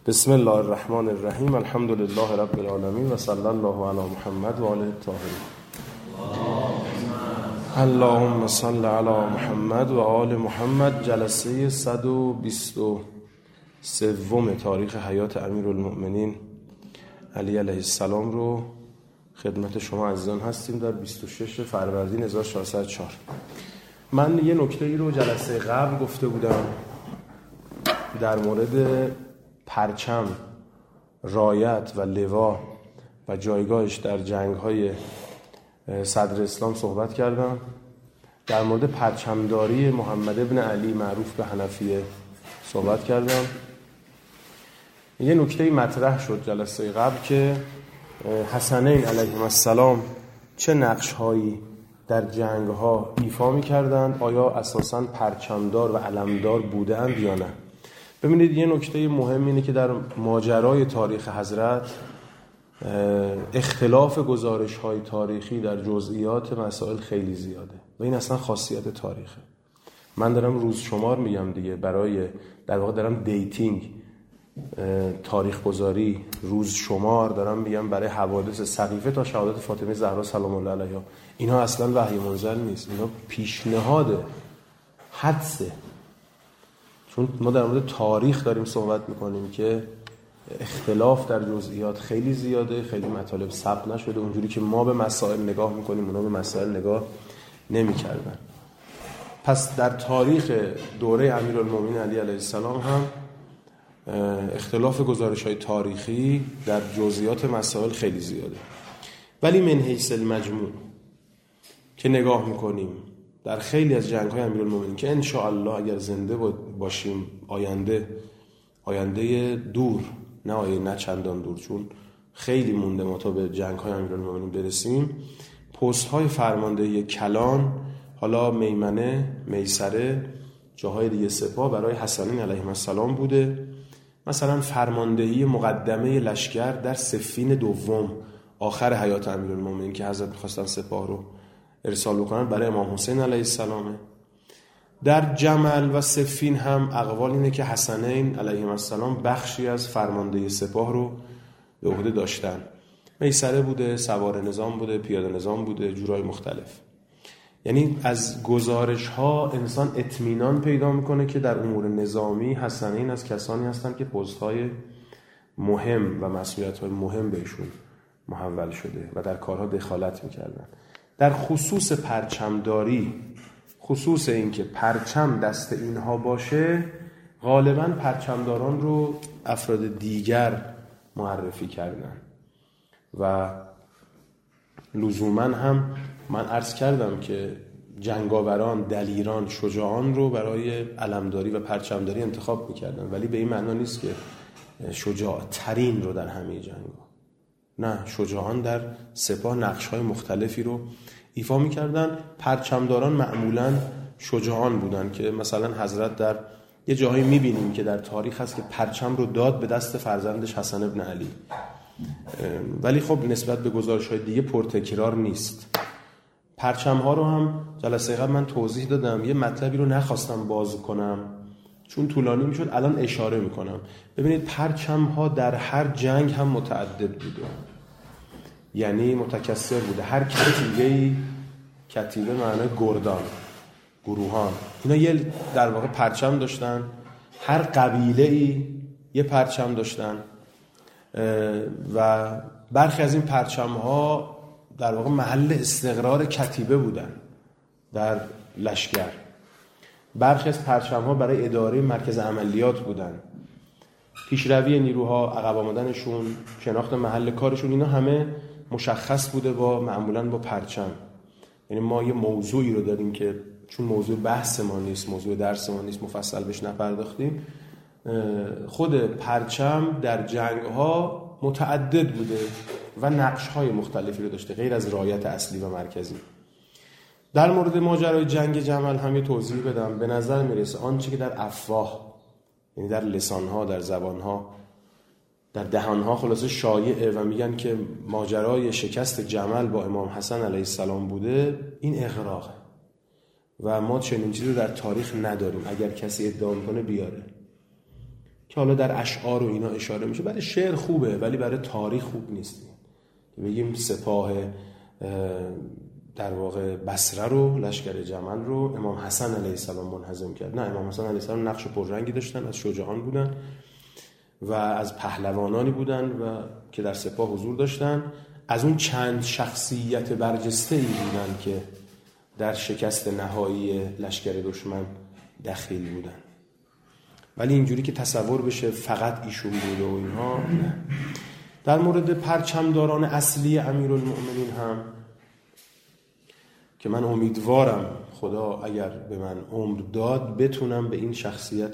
بسم الله الرحمن الرحیم. الحمد لله رب العالمین و صلی الله علی محمد و آله الطاهرین. اللهم صل علی محمد و آل محمد. جلسه 123 تاریخ حیات امیرالمؤمنین علی علیه السلام رو خدمت شما عزیزان هستیم در 26 فروردین 1404. من یه نکته‌ای رو جلسه قبل گفته بودم در مورد پرچم، رایت و لوا و جایگاهش در جنگ‌های صدر اسلام صحبت کردم. در مورد پرچمداری محمد ابن علی معروف به حنفیه صحبت کردم. یه نکته‌ای مطرح شد جلسه قبل که حسنین علیهم السلام چه نقش‌هایی در جنگ‌ها ایفا می‌کردند، آیا اساساً پرچمدار و علمدار بودند یا نه. ببینید یه نکته مهم اینه که در ماجرای تاریخ حضرت اختلاف گزارش‌های تاریخی در جزئیات مسائل خیلی زیاده و این اصلا خاصیت تاریخه. من دارم روز شمار میگم دیگه، برای در واقع دارم دیتینگ، تاریخ گذاری، روز شمار دارم میگم برای حوادث سقیفه تا شهادت فاطمه زهرا سلام الله علیها. اینها اصلا وحی منزل نیست، اینها پیشنهاد حدسه. چون ما در مورد تاریخ داریم صحبت میکنیم که اختلاف در جزئیات خیلی زیاده، خیلی مطالب ثبت نشده اونجوری که ما به مسائل نگاه میکنیم اونا به مسائل نگاه نمیکردن. پس در تاریخ دوره امیرالمومنین علی علیه السلام هم اختلاف گزارش‌های تاریخی در جزئیات مسائل خیلی زیاده، ولی من حیث المجموع که نگاه میکنیم در خیلی از جنگ‌های امیرالمومنین که ان شاء الله اگر زنده باشیم آینده دور، نه چندان دور، چون خیلی مونده ما تا به جنگ‌های امیرالمومنین برسیم، پست‌های فرماندهی کلان، حالا میمنه، میسره، جاهای دیگه سپاه برای حسنین علیهم السلام بوده. مثلا فرماندهی مقدمه لشکر در صفین دوم آخر حیات امیرالمومنین که حضرت می‌خواستن سپاه رو ارسال بکنن برای امام حسین علیه السلام. در جمل و صفین هم اقوال اینه که حسنین علیهم السلام بخشی از فرماندهی سپاه رو به عهده داشتن. میسره بوده، سوار نظام بوده، پیاده نظام بوده، جورای مختلف. یعنی از گزارش ها انسان اطمینان پیدا میکنه که در امور نظامی حسنین از کسانی هستند که پست های مهم و مسئولیت های مهم بهشون محول شده و در کارها دخالت میکردن. در خصوص پرچمداری، خصوص این که پرچم دست اینها باشه، غالباً پرچمداران رو افراد دیگر معرفی کردن و لزوماً هم من عرض کردم که جنگاوران، دلیران، شجاعان رو برای علمداری و پرچمداری انتخاب میکردن، ولی به این معنی نیست که شجاع ترین رو در همه جنگ‌ها. نه، شجاعان در سپاه نقش‌های مختلفی رو ایفا می‌کردن. پرچمداران معمولاً شجاعان بودن که مثلا حضرت در یه جاهایی می‌بینیم که در تاریخ هست که پرچم رو داد به دست فرزندش حسن ابن علی، ولی خب نسبت به گزارش‌های دیگه پرتکرار نیست. پرچم‌ها رو هم جلسه قبل من توضیح دادم، یه مطلبی رو نخواستم باز کنم چون طولانی میشد، الان اشاره میکنم. ببینید پرچم‌ها در هر جنگ هم متعدد بوده، یعنی متکثر بوده. هر کتیبه معنای گردان، گروهان، اینا یه در واقع پرچم داشتن. هر قبیله‌ای یه پرچم داشتن و برخی از این پرچم‌ها در واقع محل استقرار کتیبه بودن در لشکر. برخی از پرچم‌ها برای اداره مرکز عملیات بودن، پیشروی نیروها، عقب آمدنشون، شناخت محل کارشون، اینا همه مشخص بوده معمولاً با پرچم. یعنی ما یه موضوعی رو داریم که چون موضوع بحث ما نیست، موضوع درس ما نیست، مفصل بهش نپرداختیم. خود پرچم در جنگ‌ها متعدد بوده و نقش‌های مختلفی رو داشته غیر از رایت اصلی و مرکزی. در مورد ماجرای جنگ جمل هم یه توضیح بدم. به نظر میرسه آنچه که در افواه، یعنی در لسانها، در زبانها، در دهانها خلاصه شایعه و میگن که ماجرای شکست جمل با امام حسن علیه السلام بوده، این اغراقه و ما چنین چیزی رو در تاریخ نداریم. اگر کسی ادعا میکنه بیاره. که حالا در اشعار و اینا اشاره میشه. برای شعر خوبه ولی برای تاریخ خوب نیست. بگیم سپاه در واقع بصره رو، لشکر جمل رو امام حسن علیه السلام منهزم کرد. نه، امام حسن علیه السلام نقش پررنگی داشتن، از شجاعان بودن و از پهلوانانی بودن و که در سپاه حضور داشتن. از اون چند شخصیت برجسته‌ای بودن که در شکست نهایی لشکر دشمن دخیل بودن. ولی اینجوری که تصور بشه فقط ایشون بوده و اینها نه. در مورد پرچمداران اصلی امیرالمؤمنین هم که من امیدوارم خدا اگر به من عمر داد بتونم به این شخصیت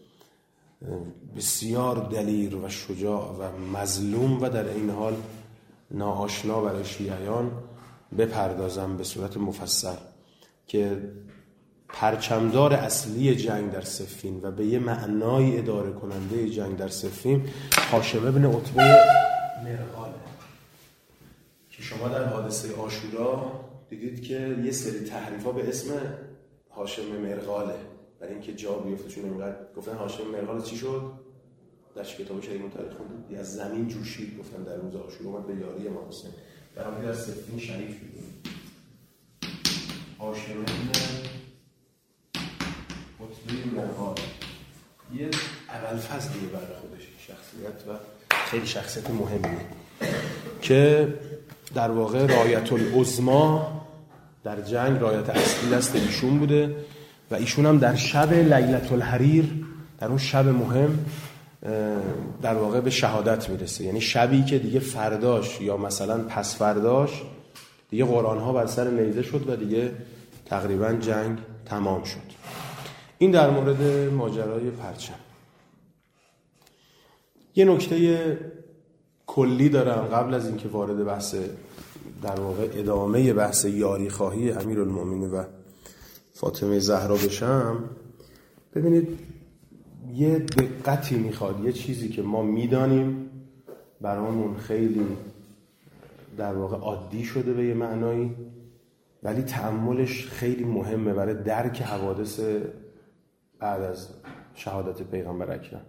بسیار دلیر و شجاع و مظلوم و در این حال ناآشنا برای شیعیان بپردازم به صورت مفصل، که پرچمدار اصلی جنگ در صفین و به یه معنای اداره کننده جنگ در صفین هاشم ابن عتبه مرغاله که شما در حادثه عاشورا دیدید که یه سری تحریفا به اسم هاشم مرغاله برای اینکه جا بیفته، چون اینقدر گفتن هاشم مرغاله چی شد؟ در کتاب شریعه تاریخ خوندید از زمین جوشید، گفتن در روز عاشورا اومد به یاری امام حسین در حالی در صفین شهید شد. هاشم ابن عتبه مرغاله یه ابوالفضلیه برای خودش شخصیت و خیلی شخصیت مهمیه که در واقع رایت العظما در جنگ رایت اصلی دست ایشون بوده و ایشون هم در شب لیلة الحریر، در اون شب مهم در واقع به شهادت میرسه. یعنی شبی که دیگه فرداش یا مثلا پس فرداش دیگه قرآنها بر سر نیزه شد و دیگه تقریبا جنگ تمام شد. این در مورد ماجرای پرچم. یه نکته کلی دارم قبل از اینکه وارد بحث در واقع ادامه بحث یاری خواهی امیرالمؤمنین و فاطمه زهرا بشم. ببینید یه دقتی میخواد، یه چیزی که ما میدانیم برامون خیلی در واقع عادی شده به یه معنایی، ولی تأملش خیلی مهمه برای درک حوادث بعد از شهادت پیغمبر اکرم،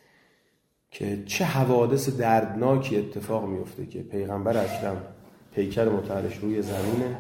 که چه حوادث دردناکی اتفاق میفته که پیغمبر اکرم پیکر متحرش روی زمینه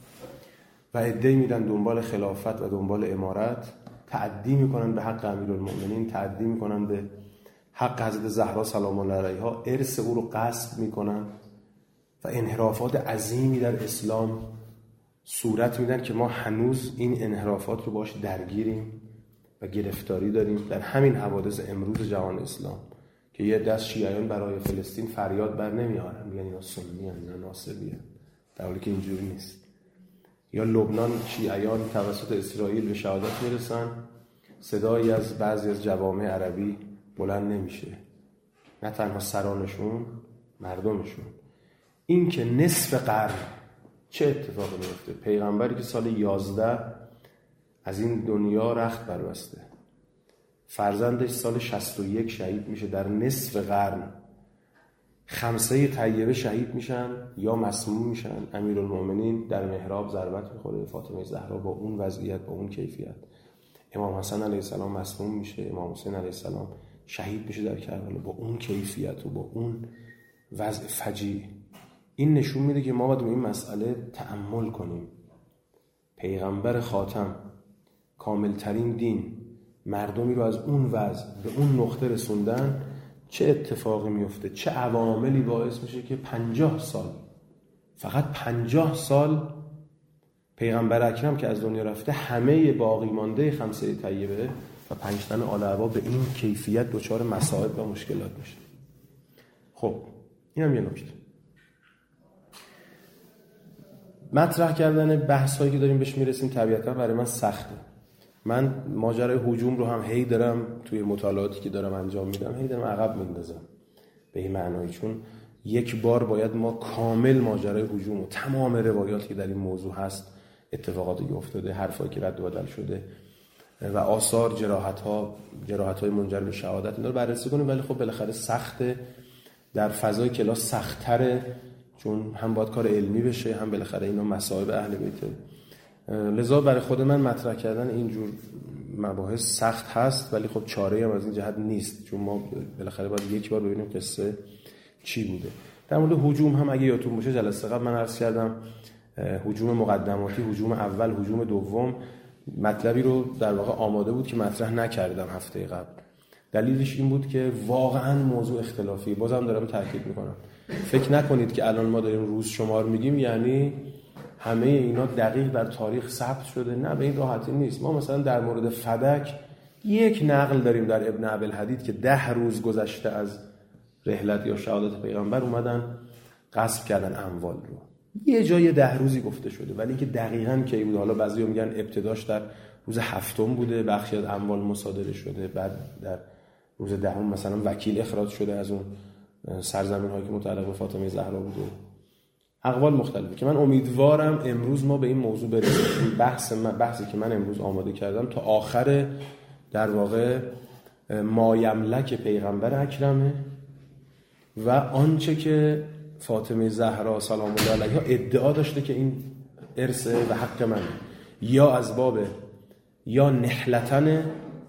و عده‌ای میرن دنبال خلافت و دنبال امارت، تعدی میکنن به حق امیرالمؤمنین، تعدی میکنن به حق حضرت زهرا سلام الله علیها، ارث او رو غصب میکنن و انحرافات عظیمی در اسلام صورت میدن که ما هنوز این انحرافات رو باش درگیریم و گرفتاری داریم در همین حوادث امروز جهان اسلام، که یه دست شیعیان برای فلسطین فریاد بر نمیارن، میگن اینا سنی ان اینا ناصری ان، در حالی که اینجوری نیست. یا لبنان شیعیان توسط اسرائیل به شهادت میرسن، صدایی از بعضی از جوامع عربی بلند نمیشه، نه تنها سرانشون، مردمشون. این که نصف قرن چه اتفاقی میفته؟ پیغمبری که سال 11 از این دنیا رخت بربسته، فرزندش سال 61 شهید میشه، در نصف قرن خمسه طیبه شهید میشن یا مسموم میشن. امیرالمؤمنین در محراب ضربت میخوره، فاطمه زهرا با اون وضعیت، با اون کیفیت، امام حسن علیه السلام مسموم میشه، امام حسین علیه السلام شهید میشه در کربلا با اون کیفیت و با اون وضع فجیع. این نشون میده که ما باید این مسئله تأمل کنیم. پیغمبر خاتم، کاملترین دین، مردمی رو از اون وضع به اون نقطه رسوندن، چه اتفاقی میفته، چه عواملی باعث میشه که 50 سال، فقط 50 سال پیغمبر اکرم که از دنیا رفته، همه باقی مانده خمسه طیبه و 5 تن آل عبا به این کیفیت دچار مصائب و مشکلات میشه. خب این هم یه نکته. مطرح کردن بحث هایی که داریم بهش میرسیم طبیعتا برای من سخته. من ماجرای هجوم رو هم هی دارم توی مطالعاتی که دارم انجام میدم هی دارم عقب میندازم به این معنی، چون یک بار باید ما کامل ماجرای هجوم و تمام روایاتی که در این موضوع هست، اتفاقاتی که افتاده، حرفایی که رد و بدل شده و آثار جراحت‌های منجر به شهادت، اینا رو بررسی کنیم. ولی خب بالاخره سخته، در فضای کلاس سخت‌تره، چون هم باید کار علمی بشه، هم بالاخره اینا مصائب اهل بیته. لذا برای خود من مطرح کردن اینجور مباحث سخت هست، ولی خب چاره‌ای هم از این جهت نیست، چون ما بالاخره باید یک بار ببینیم قصه چی بوده. در مورد هجوم هم اگه یادتون باشه جلسه قبل من عرض کردم هجوم مقدماتی، هجوم اول، هجوم دوم، مطلبی رو در واقع آماده بود که مطرح نکردم هفته قبل. دلیلش این بود که واقعا موضوع اختلافی، بازم دارم تاکید میکنم، فکر نکنید که الان ما داریم روز شمار میگیم یعنی همه اینا دقیق در تاریخ ثبت شده، نه، به این راحتی نیست. ما مثلا در مورد فدک یک نقل داریم در ابن ابوالحدید که 10 روز گذشته از رحلت یا شهادت پیغمبر اومدن غصب کردن اموال رو. یه جای 10 روزی گفته شده، ولی اینکه دقیقاً کی بود، حالا بعضی‌ها میگن ابتداش در روز 7 بوده، بخشی از اموال مصادره شده، بعد در روز 10 مثلا وکیل اخراج شده از اون سرزمین‌هایی که متعلق به فاطمه زهرا بوده. اقوال مختلفه که من امیدوارم امروز ما به این موضوع برسیم. بحثی که من امروز آماده کردم تا آخر در واقع مایملک پیغمبر اکرمه و آنچه که فاطمه زهرا سلام الله علیها ادعا داشته که این ارث و حق من، یا از باب یا نحلتن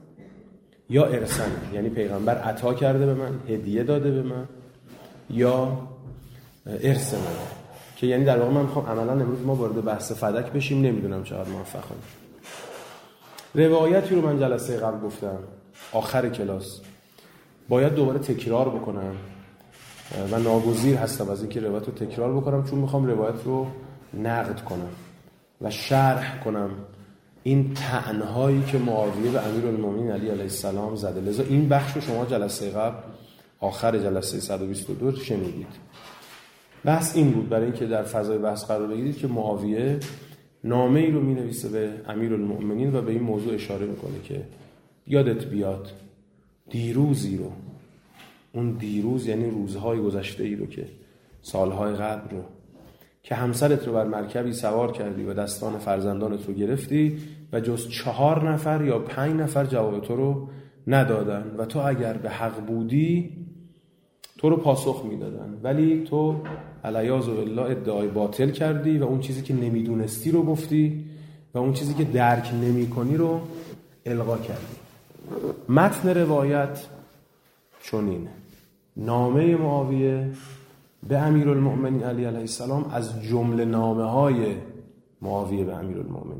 یا ارثن، یعنی پیغمبر عطا کرده به من، هدیه داده به من، یا ارث من، که یعنی در واقع من میخوام عملا امروز ما وارد بحث فدک بشیم. نمیدونم چقدر موفق خواهیم. روایتی رو من جلسه قبل گفتم آخر کلاس باید دوباره تکرار بکنم و ناگزیر هستم از اینکه روایت رو تکرار بکنم، چون میخوام روایت رو نقد کنم و شرح کنم این طعن‌هایی که معاویه به امیرالمومنین علی علیه السلام زده. لذا این بخش رو شما جلسه قبل آخر جلسه 122 شنیدید. بحث این بود برای اینکه در فضای بحث قرار بگیرید که معاویه نامه‌ای رو می‌نویسه به امیرالمومنین و به این موضوع اشاره میکنه که یادت بیاد دیروزی رو، اون دیروز یعنی روزهای گذشته ای رو که سالهای قبل رو که همسرت رو بر مرکبی سوار کردی و دستان فرزندانت رو گرفتی و جز 4 نفر یا 5 نفر جواب تو رو ندادن و تو اگر به حق بودی تو رو پاسخ میدادن، ولی تو علیاذ بالله ادعای باطل کردی و اون چیزی که نمیدونستی رو گفتی و اون چیزی که درک نمی کنی رو القا کردی. متن روایت چنینه: نامه معاویه به امیرالمؤمنین علی علیه السلام از جمله نامه‌های معاویه به امیرالمؤمنین: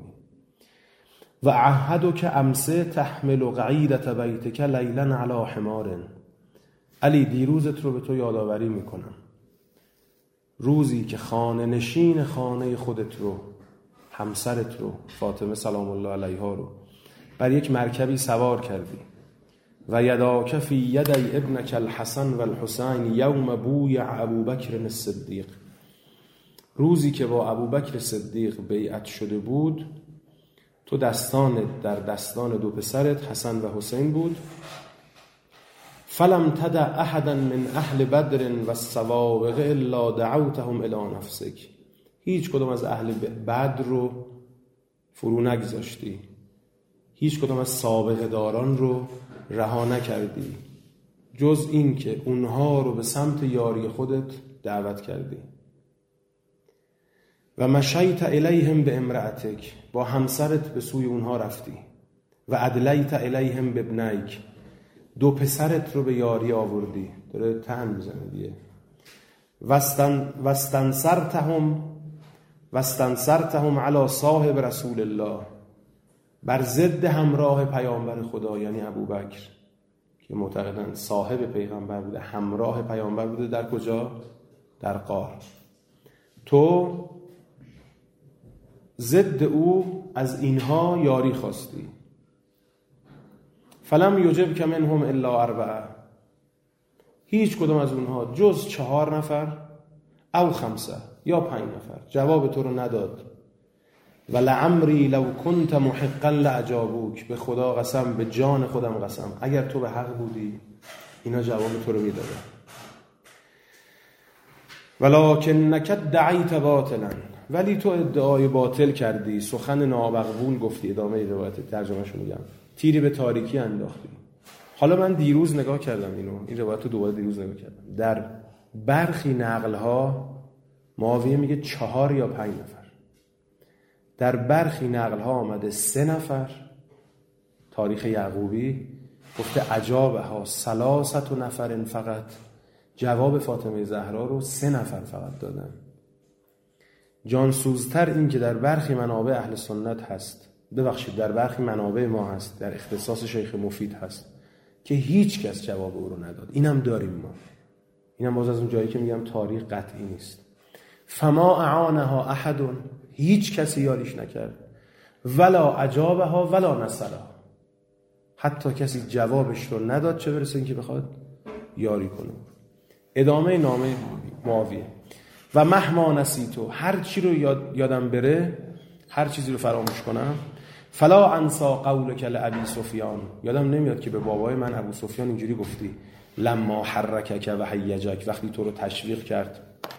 و عهدک امسه تحمل قعیدة بیتک لیلا علی حمار. علی دیروزت رو به تو یادآوری میکنم، روزی که خانه نشین خانه خودت رو، همسرت رو، فاطمه سلام الله علیها رو بر یک مرکبی سوار کردی و یداک فی یدی ابنک الحسن و الحسین یوم بویع ابوبکر الصدیق. روزی که با ابوبکر صدیق بیعت شده بود، تو دستانت در دستان 2 پسرت حسن و حسین بود. فلم تدع احدا من اهل بدر و السوابق الا دعوتهم الی نفسک. هیچ کدوم از اهل بدر رو فرو نگذاشتی، هیچ کدوم از سابقه داران رو رها نکردی، جز این که اونها رو به سمت یاری خودت دعوت کردی. و مشیت الیهم به امرأتک، با همسرت به سوی اونها رفتی. و ادلیت الیهم به ابنیک، 2 پسرت رو به یاری آوردی. داره طعن میزنه دیگه. واستنصرتهم علی صاحب رسول الله، بر ضد همراه پیامبر خدا یعنی ابوبکر که معتقدن صاحب پیغمبر بوده، همراه پیامبر بوده. در کجا؟ در غار. تو ضد او از اینها یاری خواستی. فلم یجب که منهم الا 4، هیچ کدوم از اونها جز 4 نفر او 5 یا 5 نفر جواب تو رو نداد. و لعمری لو کنت محقا لاجابوک، به خدا قسم، به جان خودم قسم، اگر تو به حق بودی اینا جواب تو رو میدادن. ولکنک دعیت باطلا، ولی تو ادعای باطل کردی، سخن نامقبول گفتی. ادامه روایت ترجمهشو میگم. تیری به تاریکی انداختی. حالا من دیروز نگاه کردم این روایت رو دوباره دیروز نگاه کردم. در برخی نقل‌ها معاویه میگه 4 یا 5 نفر. در برخی نقل‌ها آمده 3 نفر تاریخ یعقوبی گفته عجابها 3 نفر فقط، جواب فاطمه زهرا رو 3 نفر فقط دادن. جانسوزتر این که در برخی منابع اهل سنت هست، ببخشید در برخی منابع ما هست، در اختصاص شیخ مفید هست که هیچ کس جواب او رو نداد. اینم داریم ما. اینم باز از اون جایی که میگم تاریخ قطعی نیست. فما اعانها احد، هیچ کسی یاریش نکرد. ولا اجابها ولا نصرها، حتی کسی جوابش رو نداد چه برسه اینکه بخواد یاری کنه. ادامه نامه معاویه: و مهما نسیتو، هر چی رو یادم بره، هر چیزی رو فراموش کنم، فلا انسا قولک لابی سفیان، یادم نمیاد که به بابای من ابو سفیان اینجوری گفتی لما حرکک و حیجک، وقتی تو رو تشویق کرد،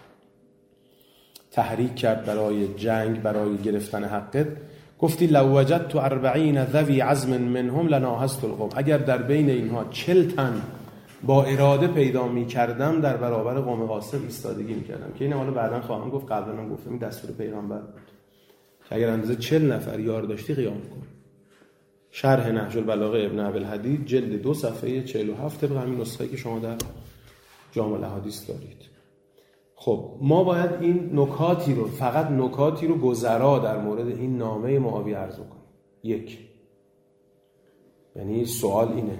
تحریک کرد برای جنگ، برای گرفتن حقت، گفتی لو وجدت 40 ذوی عزم منهم لناهزت القوم، اگر در بین اینها 40 تن با اراده پیدا می کردم در برابر قوم قاسم ایستادگی می کردم. که این حالا بعداً خواهم گفت، قبلا هم گفتم این دستور پیغمبر بود که اگر اندازه 40 نفر یار داشتی قیام کن. شرح نهج البلاغه ابن ابوالحدید جلد 2 صفحه 47 طبق همین نسخه‌ای که شما در جامع الاحادیث دارید. خب ما باید این نکاتی رو، فقط نکاتی رو گذرا در مورد این نامه معاویه عرض کنیم. 1، یعنی سوال اینه: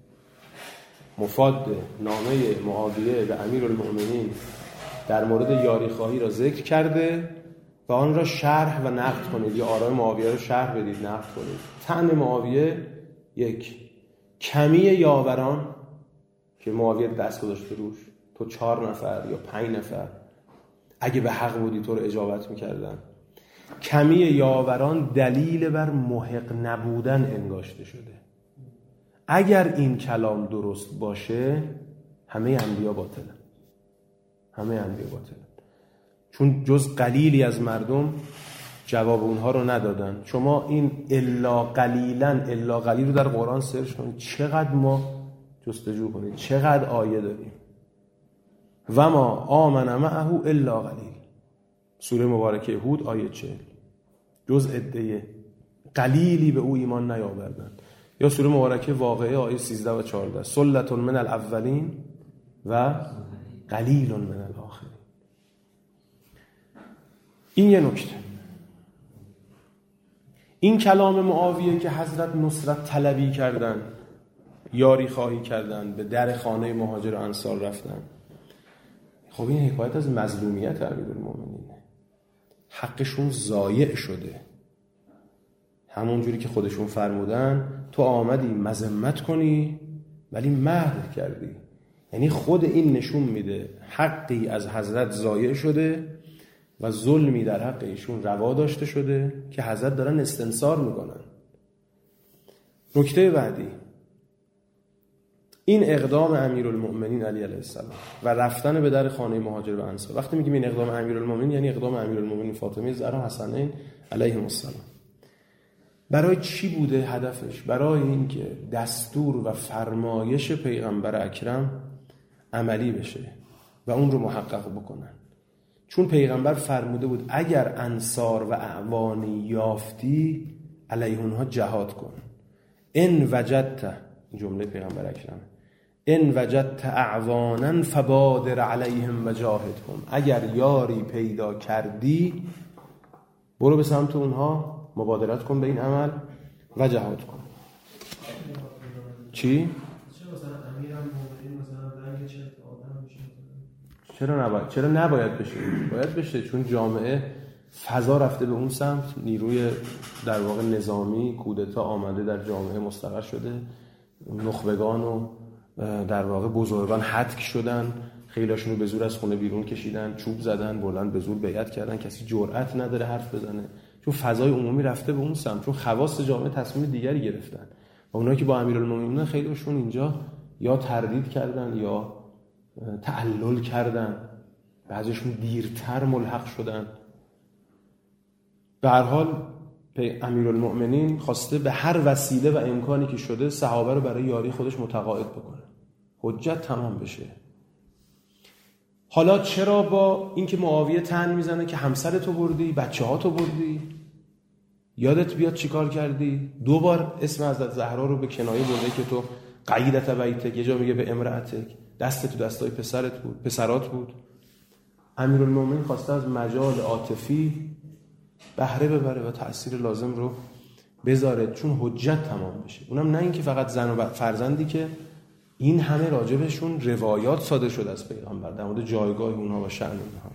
مفاد نامه معاویه به امیرالمؤمنین در مورد یاری خواهی را ذکر کرده و آن را شرح و نقد کنید، یا آرای معاویه را شرح بدید، نقد کنید. طعن معاویه: 1، کمی یاوران که معاویه دست گذاشته روش، تو 4 نفر یا 5 نفر اگه به حق بودی تو رو اجابت میکردن. کمی یاوران دلیل بر محق نبودن انگاشته شده. اگر این کلام درست باشه همه انبیا باطلن، همه انبیا باطلن، چون جز قلیلی از مردم جواب اونها رو ندادن. شما این الا قلیل رو در قرآن سرچ کنید، چقدر ما جستجو کنید، چقدر آیه داریم. و ما آمن معه الا قلیل، سوره مبارکه هود آیه 40، جز عده قلیلی به او ایمان نیاوردند. یا سوره مبارکه واقعه آیه 13 و 14، سلة من الاولین و قلیل من الاخرین. این یه نکته. این کلام معاویه که حضرت نصرت طلبی کردن، یاری خواهی کردن، به در خانه مهاجر و انصار رفتن، خب این حکایت از مظلومیت امیرالمومنینه. حقشون ضایع شده. همون جوری که خودشون فرمودن تو آمدی مذمت کنی ولی مهر کردی. یعنی خود این نشون میده حقی از حضرت ضایع شده و ظلمی در حق ایشون روا داشته شده که حضرت دارن استنصار میکنن. نکته بعدی، این اقدام امیرالمؤمنین علی علیه السلام و رفتن به در خانه مهاجر و انصار، وقتی میگیم این اقدام امیرالمؤمنین یعنی اقدام امیرالمؤمنین فاطمه زهرا حسنین علیهم السلام، برای چی بوده هدفش؟ برای این که دستور و فرمایش پیغمبر اکرم عملی بشه و اون رو محقق بکنن. چون پیغمبر فرموده بود اگر انصار و اعوانی یافتی علیه اونها جهاد کن. ان وجدت، جمله پیغمبر اکرم، ان وجدت اعوانا فبادر علیهم وجاهدهم، اگر یاری پیدا کردی برو به سمت اونها مبادرت کن به این عمل و جهاد کن. چی؟ چرا نباید بشه؟ باید بشه، چون جامعه فضا رفته به اون سمت، نیروی در واقع نظامی کودتا آمده در جامعه مستقر شده، نخبگان و در واقع بزرگان هتک شدن، خیلیاشون رو به زور از خونه بیرون کشیدن، چوب زدن، بلند به زور بیعت کردن، کسی جرأت نداره حرف بزنه، چون فضای عمومی رفته به اون سمت، چون خواص جامعه تصمیم دیگری گرفتن و اونایی که با امیرالمومنین خیلیاشون اینجا یا تردید کردن یا تعلل کردن، بعضیشون دیرتر ملحق شدن. به هر حال امیرالمؤمنین خواسته به هر وسیله و امکانی که شده صحابه رو برای یاری خودش متقاعد بکنه، حجت تمام بشه. حالا چرا با اینکه معاویه طعن میزنه که همسر تو بردی، بچه ها تو بردی، یادت بیاد چی کار کردی؟ 2 بار اسم حضرت زهرا رو به کنایه برده که تو قیدت بیتک، یه جا میگه به امرأتک، دست تو دستای پسرات بود. امیرالمومنین خواسته از مجال عاطفی بهره ببره و تأثیر لازم رو بذاره چون حجت تمام بشه. اونم نه اینکه فقط زن و فرزندی، که این همه راجبشون روایات صادر شده از پیغمبر در مورد جایگاه اونها و شأن اونها.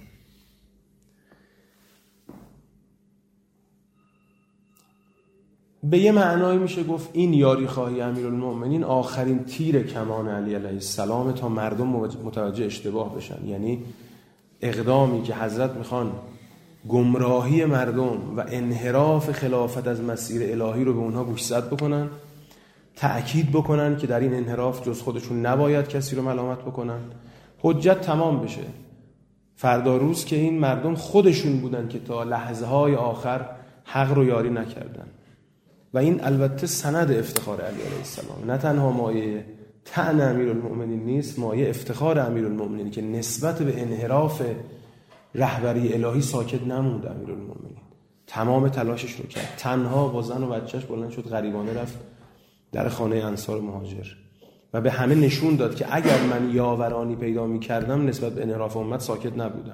به یه معنایی میشه گفت این یاری خواهی امیرالمومنین آخرین تیر کمان علی علیه السلام تا مردم متوجه اشتباه بشن. یعنی اقدامی که حضرت میخوان گمراهی مردم و انحراف خلافت از مسیر الهی رو به اونها گوشزد بکنن، تأکید بکنن که در این انحراف جز خودشون نباید کسی رو ملامت بکنن، حجت تمام بشه. فردا روز که این مردم خودشون بودن که تا لحظه های آخر حق رو یاری نکردن. و این البته سند افتخار علی علیه السلام، نه تنها مایه طعن امیرالمؤمنین نیست، مایه افتخار امیرالمؤمنین که نسبت به انحراف رهبری الهی ساکت نموند. امیرالمؤمنین تمام تلاشش رو کرد، تنها با زن و بچهش بلند شد، غریبانه رفت در خانه انصار مهاجر و به همه نشون داد که اگر من یاورانی پیدا می‌کردم نسبت به انحراف امت ساکت نبودم.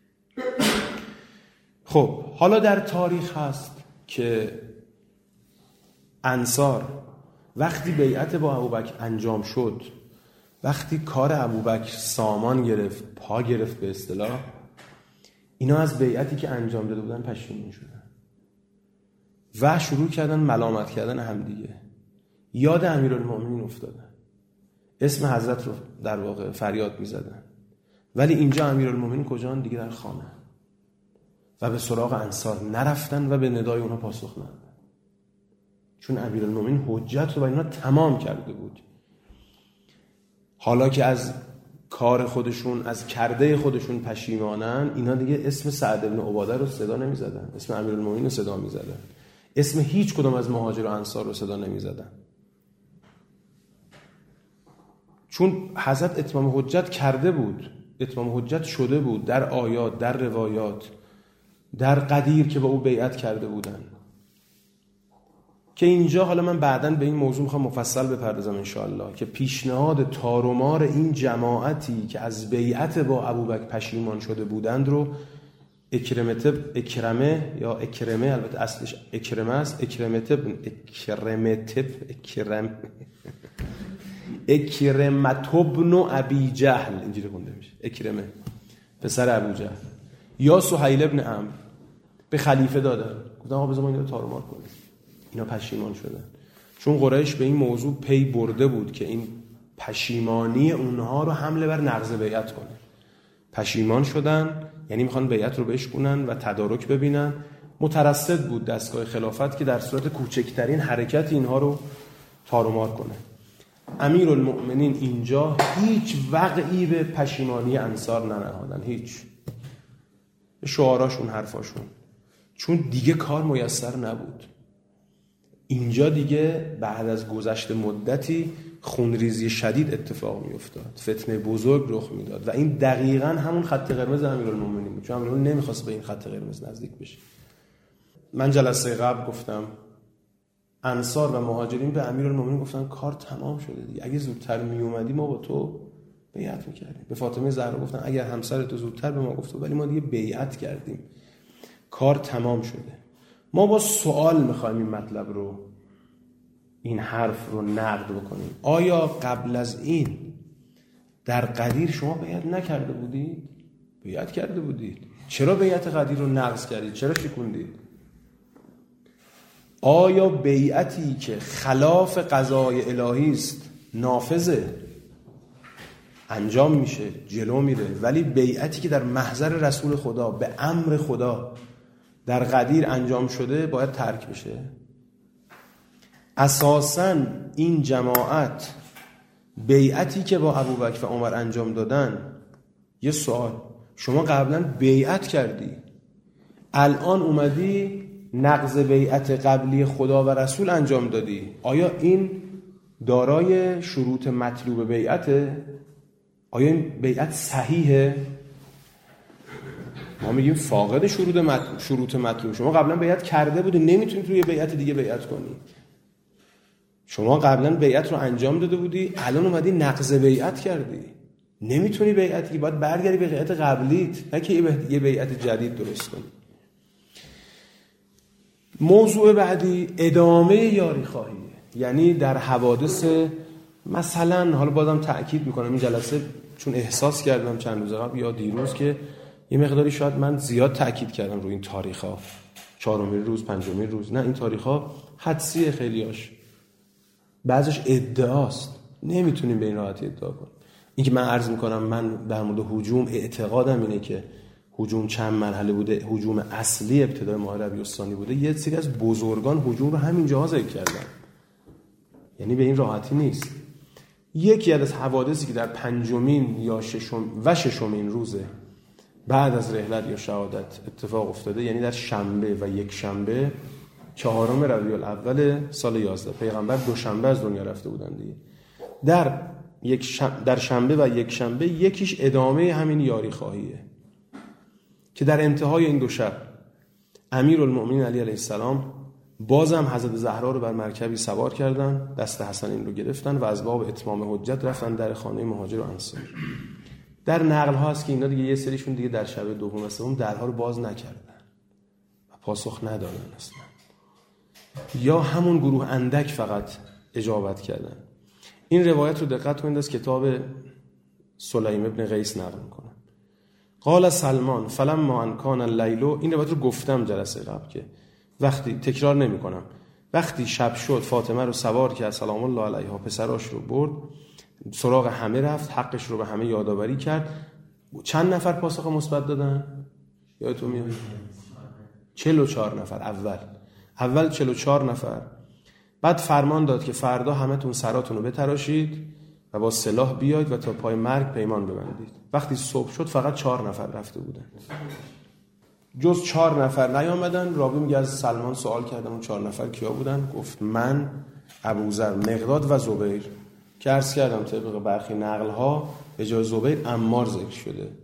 خب حالا در تاریخ هست که انصار وقتی بیعت با ابوبکر انجام شد، وقتی کار ابوبکر سامان گرفت، پا گرفت به اصطلاح، اینا از بیعتی که انجام داده بودن پشیمون شدن و شروع کردن ملامت کردن همدیگه. یاد امیرالمؤمنین افتادن، اسم حضرت رو در واقع فریاد می‌زدن. ولی اینجا امیرالمؤمنین کجان؟ دیگه در خانه و به سراغ انصار نرفتن و به ندای اونها پاسخ ندادن، چون امیرالمؤمنین حجت رو برای اینا تمام کرده بود. حالا که از کار خودشون، از کرده خودشون پشیمانن، اینا دیگه اسم سعد بن عباده رو صدا نمی‌زدن، اسم امیرالمؤمنین رو صدا می‌زدن، اسم هیچ کدوم از مهاجر و انصار رو صدا نمی‌زدن، چون حضرت اتمام حجت کرده بود، اتمام حجت شده بود در آیات، در روایات، در قدیر که با او بیعت کرده بودن. که اینجا حالا من بعداً به این موضوع میخوام مفصل بپردازم انشاءالله، که پیشنهاد تارومار این جماعتی که از بیعت با ابوبکر پشیمان شده بودند رو اکرمه یا اکرمه، البته اصلش اکرمه است، اکرمت ابن ابی جهل اینجوری خونده میشه، اکرمه پسر ابو جهل، یا سهیل ابن عمرو به خلیفه دادن، گفتن آقا بذار ما اینو تارومار کنیم. اینا پشیمان شدن، چون قریش به این موضوع پی برده بود که این پشیمانی اونها رو حمله بر نقض بیعت کنه. پشیمان شدن یعنی میخوان بیعت رو بشکنن و تدارک ببینن. مترصد بود دستگاه خلافت که در صورت کوچکترین حرکت اینها رو تارومار کنه. امیرالمؤمنین اینجا هیچ وقعی به پشیمانی انصار ننهادن، هیچ، شعاراشون، حرفاشون، چون دیگه کار میسر نبود. اینجا دیگه بعد از گذشت مدتی خونریزی شدید اتفاق می افتاد، فتنه بزرگ رخ میداد و این دقیقاً همون خط قرمز امیرالمؤمنین بود، چون امیرالمؤمنین نمیخواست به این خط قرمز نزدیک بشه. من جلسه قبل گفتم انصار و مهاجرین به امیرالمؤمنین گفتن کار تمام شده دیگه، اگه زودتر می اومدی ما با تو بیعت میکردیم. به فاطمه زهرا گفتن اگر همسر تو زودتر به ما گفت ولی ما دیگه بیعت کردیم، کار تمام شده. ما با سوال میخوایم این مطلب رو، این حرف رو نقد بکنیم. آیا قبل از این در قدیر شما بیعت نکرده بودید؟ بیعت کرده بودید. چرا بیعت قدیر رو نقض کردید؟ چرا شکوندید؟ آیا بیعتی که خلاف قضای الهی است نافذه، انجام میشه، جلو میره، ولی بیعتی که در محضر رسول خدا به امر خدا در قدیر انجام شده باید ترک بشه؟ اساساً این جماعت بیعتی که با ابوبکر و عمر انجام دادن، یه سوال، شما قبلا بیعت کردی، الان اومدی نقض بیعت قبلی خدا و رسول انجام دادی، آیا این دارای شروط مطلوب بیعته؟ آیا این بیعت صحیحه؟ ما میگیم فاقد شروط مطلوب. شما قبلا بیعت کرده بودی، نمیتونی توی بیعت دیگه بیعت کنی. شما قبلا بیعت رو انجام داده بودی، الان اومدی نقض بیعت کردی، نمیتونی بیعتی، باید برگردی به بیعت قبلیت، نه که یه بیعت جدید درست کنی. موضوع بعدی ادامه یاری خواهیه، یعنی در حوادث مثلا، حالا بازم تأکید میکنم این جلسه چون احساس کردم چند روز قبل یا دیروز که یه مقداری شاید من زیاد تأکید کردم روی این تاریخ‌ها، 4مین روز، 5مین روز، نه این تاریخ‌ها حدسیه، خیلیاش بعضش ادعاست، نمیتونیم به این راحتی ادعا کنیم. این که من عرض میکنم من در مورد هجوم اعتقادم اینه که هجوم چند مرحله بوده، هجوم اصلی ابتدای ماه ربیع الثانی بوده، یه سری از بزرگان هجوم رو همین جاها ذکر کردن، یعنی به این راحتی نیست. یکی از حوادثی که در 5مین یا 6مین روزه بعد از رحلت یا شهادت اتفاق افتاده، یعنی در شنبه و یک شنبه 4 ربیع الاول سال 11، پیغمبر دوشنبه از دنیا رفته بودن دیگه. در شنبه و یک شنبه یکیش ادامه همین یاری خواهیه که در انتهای این دو شب امیرالمؤمنین علی علیه السلام بازم حضرت زهرا رو بر مرکبی سوار کردن، دست حسنین رو گرفتن و از باب اتمام حجت رفتن در خانه مهاجر و انصار. در نقل ها هست که اینا دیگه یه سریشون دیگه در شب دوم و سوم درها رو باز نکردن و پاسخ ندادن اصلا، یا همون گروه اندک فقط اجابت کردن. این روایت رو دقت کنید، از کتاب سلیم ابن قیس نقل میکنه. قال سلمان فلما ان کان اللیل، این روایت رو گفتم جلسه قبل که وقتی تکرار نمی کنم، وقتی شب شد فاطمه رو سوار کرد سلام الله علیها، پسراش رو برد سراغ همه، رفت حقش رو به همه یادآوری کرد. چند نفر پاسخ مثبت دادن؟ یادتون میاد؟ 44 نفر. اول 44 نفر. بعد فرمان داد که فردا همتون سراتون رو بتراشید و با سلاح بیاید و تا پای مرگ پیمان ببندید. وقتی صبح شد فقط 4 نفر رفته بودن، جز 4 نفر نیامدن. راوی میگه از سلمان سوال کردم اون 4 نفر کیا بودن؟ گفت من، ابوذر، مقداد و زبیر، که عرض کردم طبق برخی نقل ها به جای زبیر عمار ذکر شده.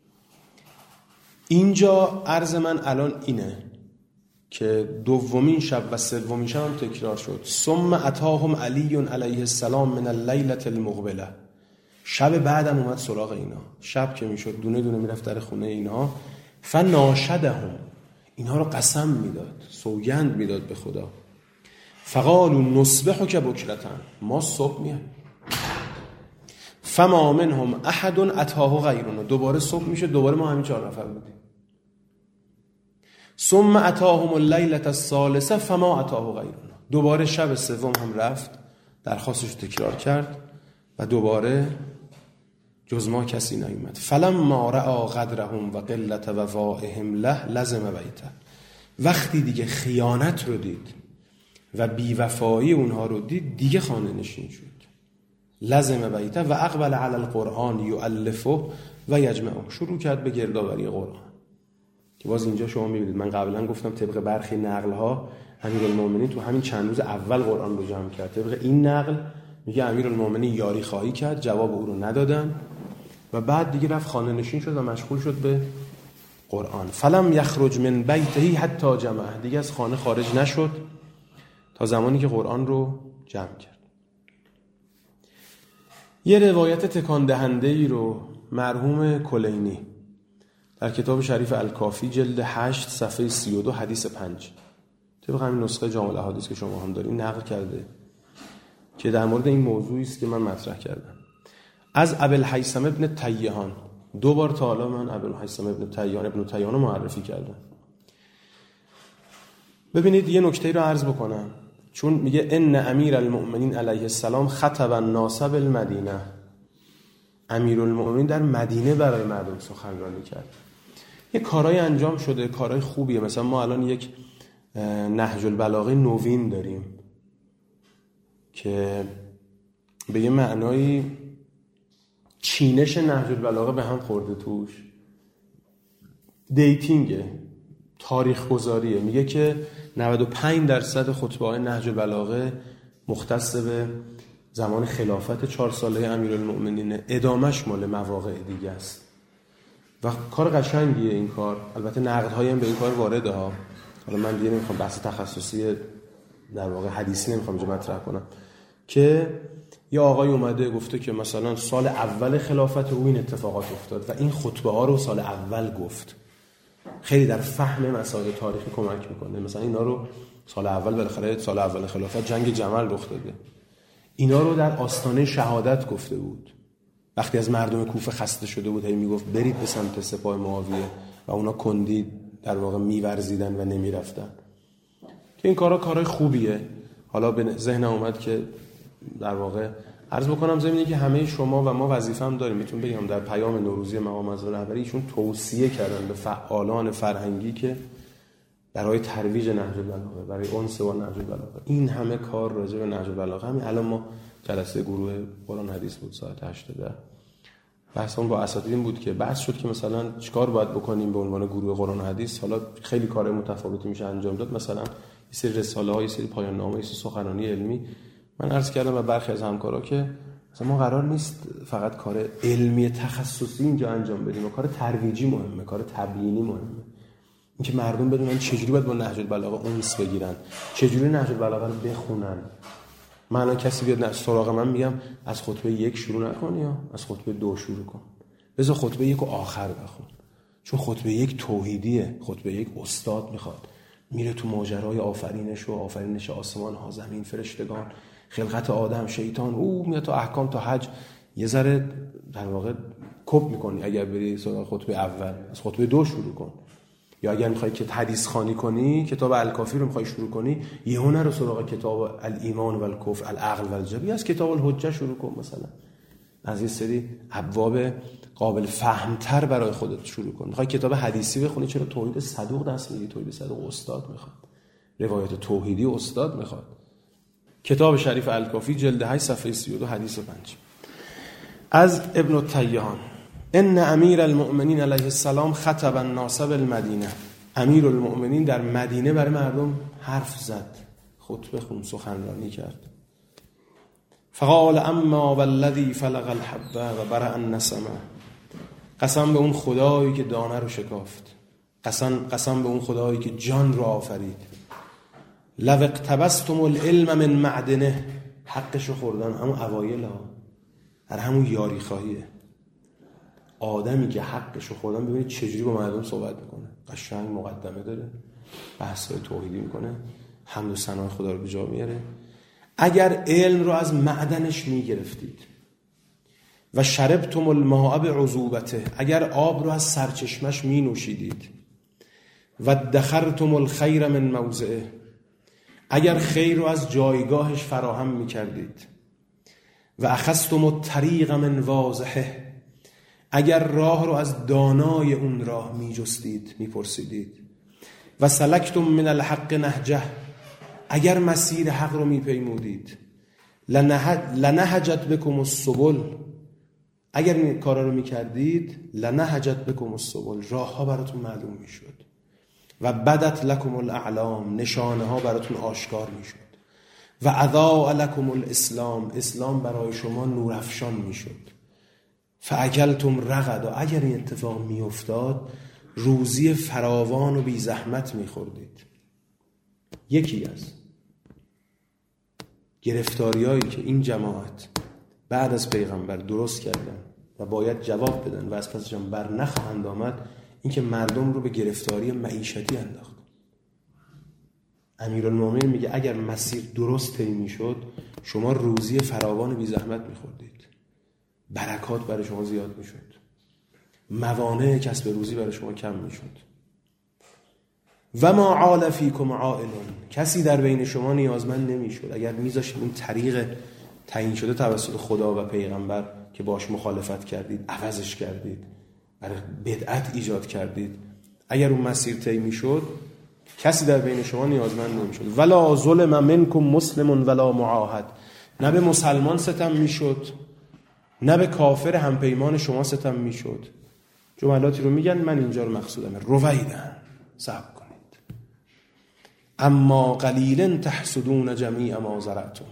اینجا عرض من الان اینه که دومین شب و سومین شب هم تکرار شد. ثم اتاهم علی علیه السلام من اللیلة المقبله، شب بعدم اومد سراغ اینا. شب که میشد دونه دونه میرفت در خونه اینا، فناشدهم، اینها رو قسم میداد، سوگند میداد به خدا. فقالوا نصبحک بکرة، ما صبح میایم. فما منهم احد اتاه غیرنا، دوباره صبح میشه، دوباره ما همین 4 نفر بودیم. ثم اتاهم اللیلة الثالثه فما اتاه غیرنا، دوباره شب سوم هم رفت، درخواستش رو تکرار کرد و دوباره جز ما کسی نیومد. فلما رأى غدرهم و قلة وفائهم له لزم بیته، وقتی دیگه خیانت رو دید و بیوفایی اونها رو دید، دیگه خانه نشین شد. لزم بیته و اقبل علی القرآن یؤلفه و یجمعه، شروع کرد به گردآوری قرآن. که باز اینجا شما میبینید من قبلا گفتم طبق برخی نقل ها امیرالمومنین تو همین چند روز اول قرآن رو جمع کرد. طبق این نقل میگه امیرالمومنین یاری خواهی کرد، جواب او رو ندادن و بعد دیگه رفت خانه نشین شد و مشغول شد به قرآن. فلم یخرج من بیته حتی جمع، دیگه از خانه خارج نشد تا زمانی که قرآن رو جمع کرد. یه روایت تکان دهنده ای رو مرحوم کلینی در کتاب شریف الکافی جلد 8 صفحه 32 حدیث 5 طبق همین نسخه جامع الاحادیث که شما هم دارین نقل کرده که در مورد این موضوعی است که من مطرح کردم. از ابوالهیثم ابن تیهان، 2 بار تا حالا من ابوالهیثم ابن تیهان رو معرفی کردم. ببینید یه نکته رو عرض بکنم، چون میگه ان امیرالمؤمنین علیه السلام خطب الناس بالمدینه، امیرالمؤمنین در مدینه برای مردم سخنرانی کرد. یه کارهای انجام شده، کارهای خوبیه. مثلا ما الان یک نهج البلاغه نوین داریم که به یه معنای چینش نهج البلاغه به هم خورده، توش دیتینگه، تاریخ گذاریه. میگه که 95% خطبه های نهج البلاغه مختص به زمان خلافت 4 ساله امیرالمؤمنین، ادامش مال مواقع دیگه است و کار قشنگیه این کار. البته نقدهایی هم به این کار وارده ها. حالا من دیگه نمیخوام بحث تخصصی در واقع حدیثی نمیخوام اینجا مطرح کنم که یه آقای اومده گفته که مثلا سال اول خلافت او این اتفاقات افتاد و این خطبه ها رو سال اول گفت. خیلی در فهم مسائل تاریخی کمک میکنه. مثلا اینا رو سال اول بالاخره سال اول خلافت جنگ جمل رخ داده. اینا رو در آستانه شهادت گفته بود. وقتی از مردم کوفه خسته شده بود هی میگفت برید به سمت سپاه معاویه و اونا کندی در واقع میورزیدن و نمیرفتن. که این کارهای خوبیه. حالا به ذهنم اومد که در واقع عرض بکنم زمینی که همه شما و ما وظیفه هم داریم. میتونم بگم در پیام نوروزی مقام معظم رهبری ایشون توصیه کردن به فعالان فرهنگی که برای ترویج نهج البلاغه، برای انس با نهج البلاغه، این همه کار راجع به نهج البلاغه. همین الان ما جلسه گروه قرآن حدیث بود ساعت 8 بحثمون با اساتید این بود که بحث شد که مثلا چیکار باید بکنیم به عنوان گروه قرآن حدیث. حالا خیلی کارهای متفاوتی میشه انجام داد. مثلا یه سری رساله‌ها، یه سری پایان نامه، یه سری سخنرانی علمی. من عرض کردم به برخی از همکارا که مثلا ما قرار نیست فقط کار علمی تخصصی اینجا انجام بدیم، کار ترویجی مهمه، کار تبیینی مهمه. اینکه مردم بدونن چجوری باید با نهج البلاغه انس بگیرن، چجوری نهج البلاغه رو بخونن. من الان کسی بیاد سراغ من میگم از خطبه 1 شروع نکن یا از خطبه 2 شروع کن، بذار خطبه 1 رو آخر بخون، چون خطبه 1 توحیدیه. خطبه 1 استاد میخواد میره تو ماجرای آفرینش و آفرینش آسمان ها، زمین، فرشتگان، خلقت آدم، شیطان، او میاد تو احکام تا حج. یه ذره در واقع کپ میکنی اگر بری سراغ خطبه اول، از خطبه 2 شروع کن. یا اگر میخوای که حدیث خوانی کنی، کتاب الکافی رو میخوای شروع کنی، یهو نرو سراغ کتاب الایمان و الکفر، العقل و الجبر، از کتاب الحجه شروع کن. مثلا از این سری ابواب قابل فهمتر برای خودت شروع کن. میخوای کتاب حدیثی بخونی، چرا توحید صدوق دست میگیری؟ توحید صدوق استاد میخواد، روایت توحیدی استاد میخواد. کتاب شریف الکافی جلد 8 صفحه 32 حدیث 5 از ابن التیهان: ان امیر المؤمنین علیه السلام خطب الناس بالمدینه. امیر المؤمنین در مدینه برای مردم حرف زد، خطبه خون، سخنرانی کرد. فقال اما والذی فلق الحبه و برأ النسمه. قسم به اون خدایی که دانه رو شکافت، قسم به اون خدایی که جان رو آفرید. لو اقتبستم العلم من معدنه. حقش رو خوردن همون اوایل ها، در همون یاری خواهیه. آدمی که حقش رو خوردن، ببینید چجوری با مردم صحبت میکنه. قشنگ مقدمه داره، بحث‌های توحیدی میکنه، حمد و ثنای خدا رو به جا میاره. اگر علم رو از معدنش میگرفتید و شربتم الماء بعذوبته، اگر آب رو از سرچشمش می نوشیدید، و دخرتم الخیر من موضعه، اگر خیر رو از جایگاهش فراهم می کردید، و اخذتم الطریق من واضحه، اگر راه رو از دانای اون راه می جستید، می پرسیدید، و سلکتم من الحق نهجه، اگر مسیر حق رو می پیمودید، لنهجت بکم السبل، اگر این کارا رو می کردید، لنهجت بکم السبل، راه ها براتون معلوم می شد، و بدت لکم الاعلام، نشانه ها براتون آشکار می شد، و اضاء لکم الاسلام، اسلام برای شما نورافشان می شد. فاکلتم رغد، و اگر این اتفاق می افتاد روزی فراوان و بی زحمت می خوردید. یکی از گرفتاریایی که این جماعت بعد از پیغمبر درست کردن و باید جواب بدن و از پسشان بر نخواهند آمد، این که مردم رو به گرفتاری معیشتی انداخت. امیرالمومنین میگه اگر مسیر درست طی میشد، شما روزی فراوان و بی زحمت میخوردید، برکات برای شما زیاد میشد، موانع کسب روزی برای شما کم میشد. و ما عال فیکم عائل، کسی در بین شما نیازمند نمیشد. اگر میذاشید اون طریق تعیین شده توسط خدا و پیغمبر که باش مخالفت کردید، عوضش کردید، برای بدعت ایجاد کردید، اگر اون مسیر طی میشد، کسی در بین شما نیازمند نمیشد. ولا ظلم منکم مسلم ولا معاهد، نه به مسلمان ستم میشد، نه به کافر همپیمان شما ستم میشد. جملاتی رو میگن، من اینجا رو مقصودمه. رویدن، صبر کنید. اما قلیلا تحسدون جمیع ما زرعتم،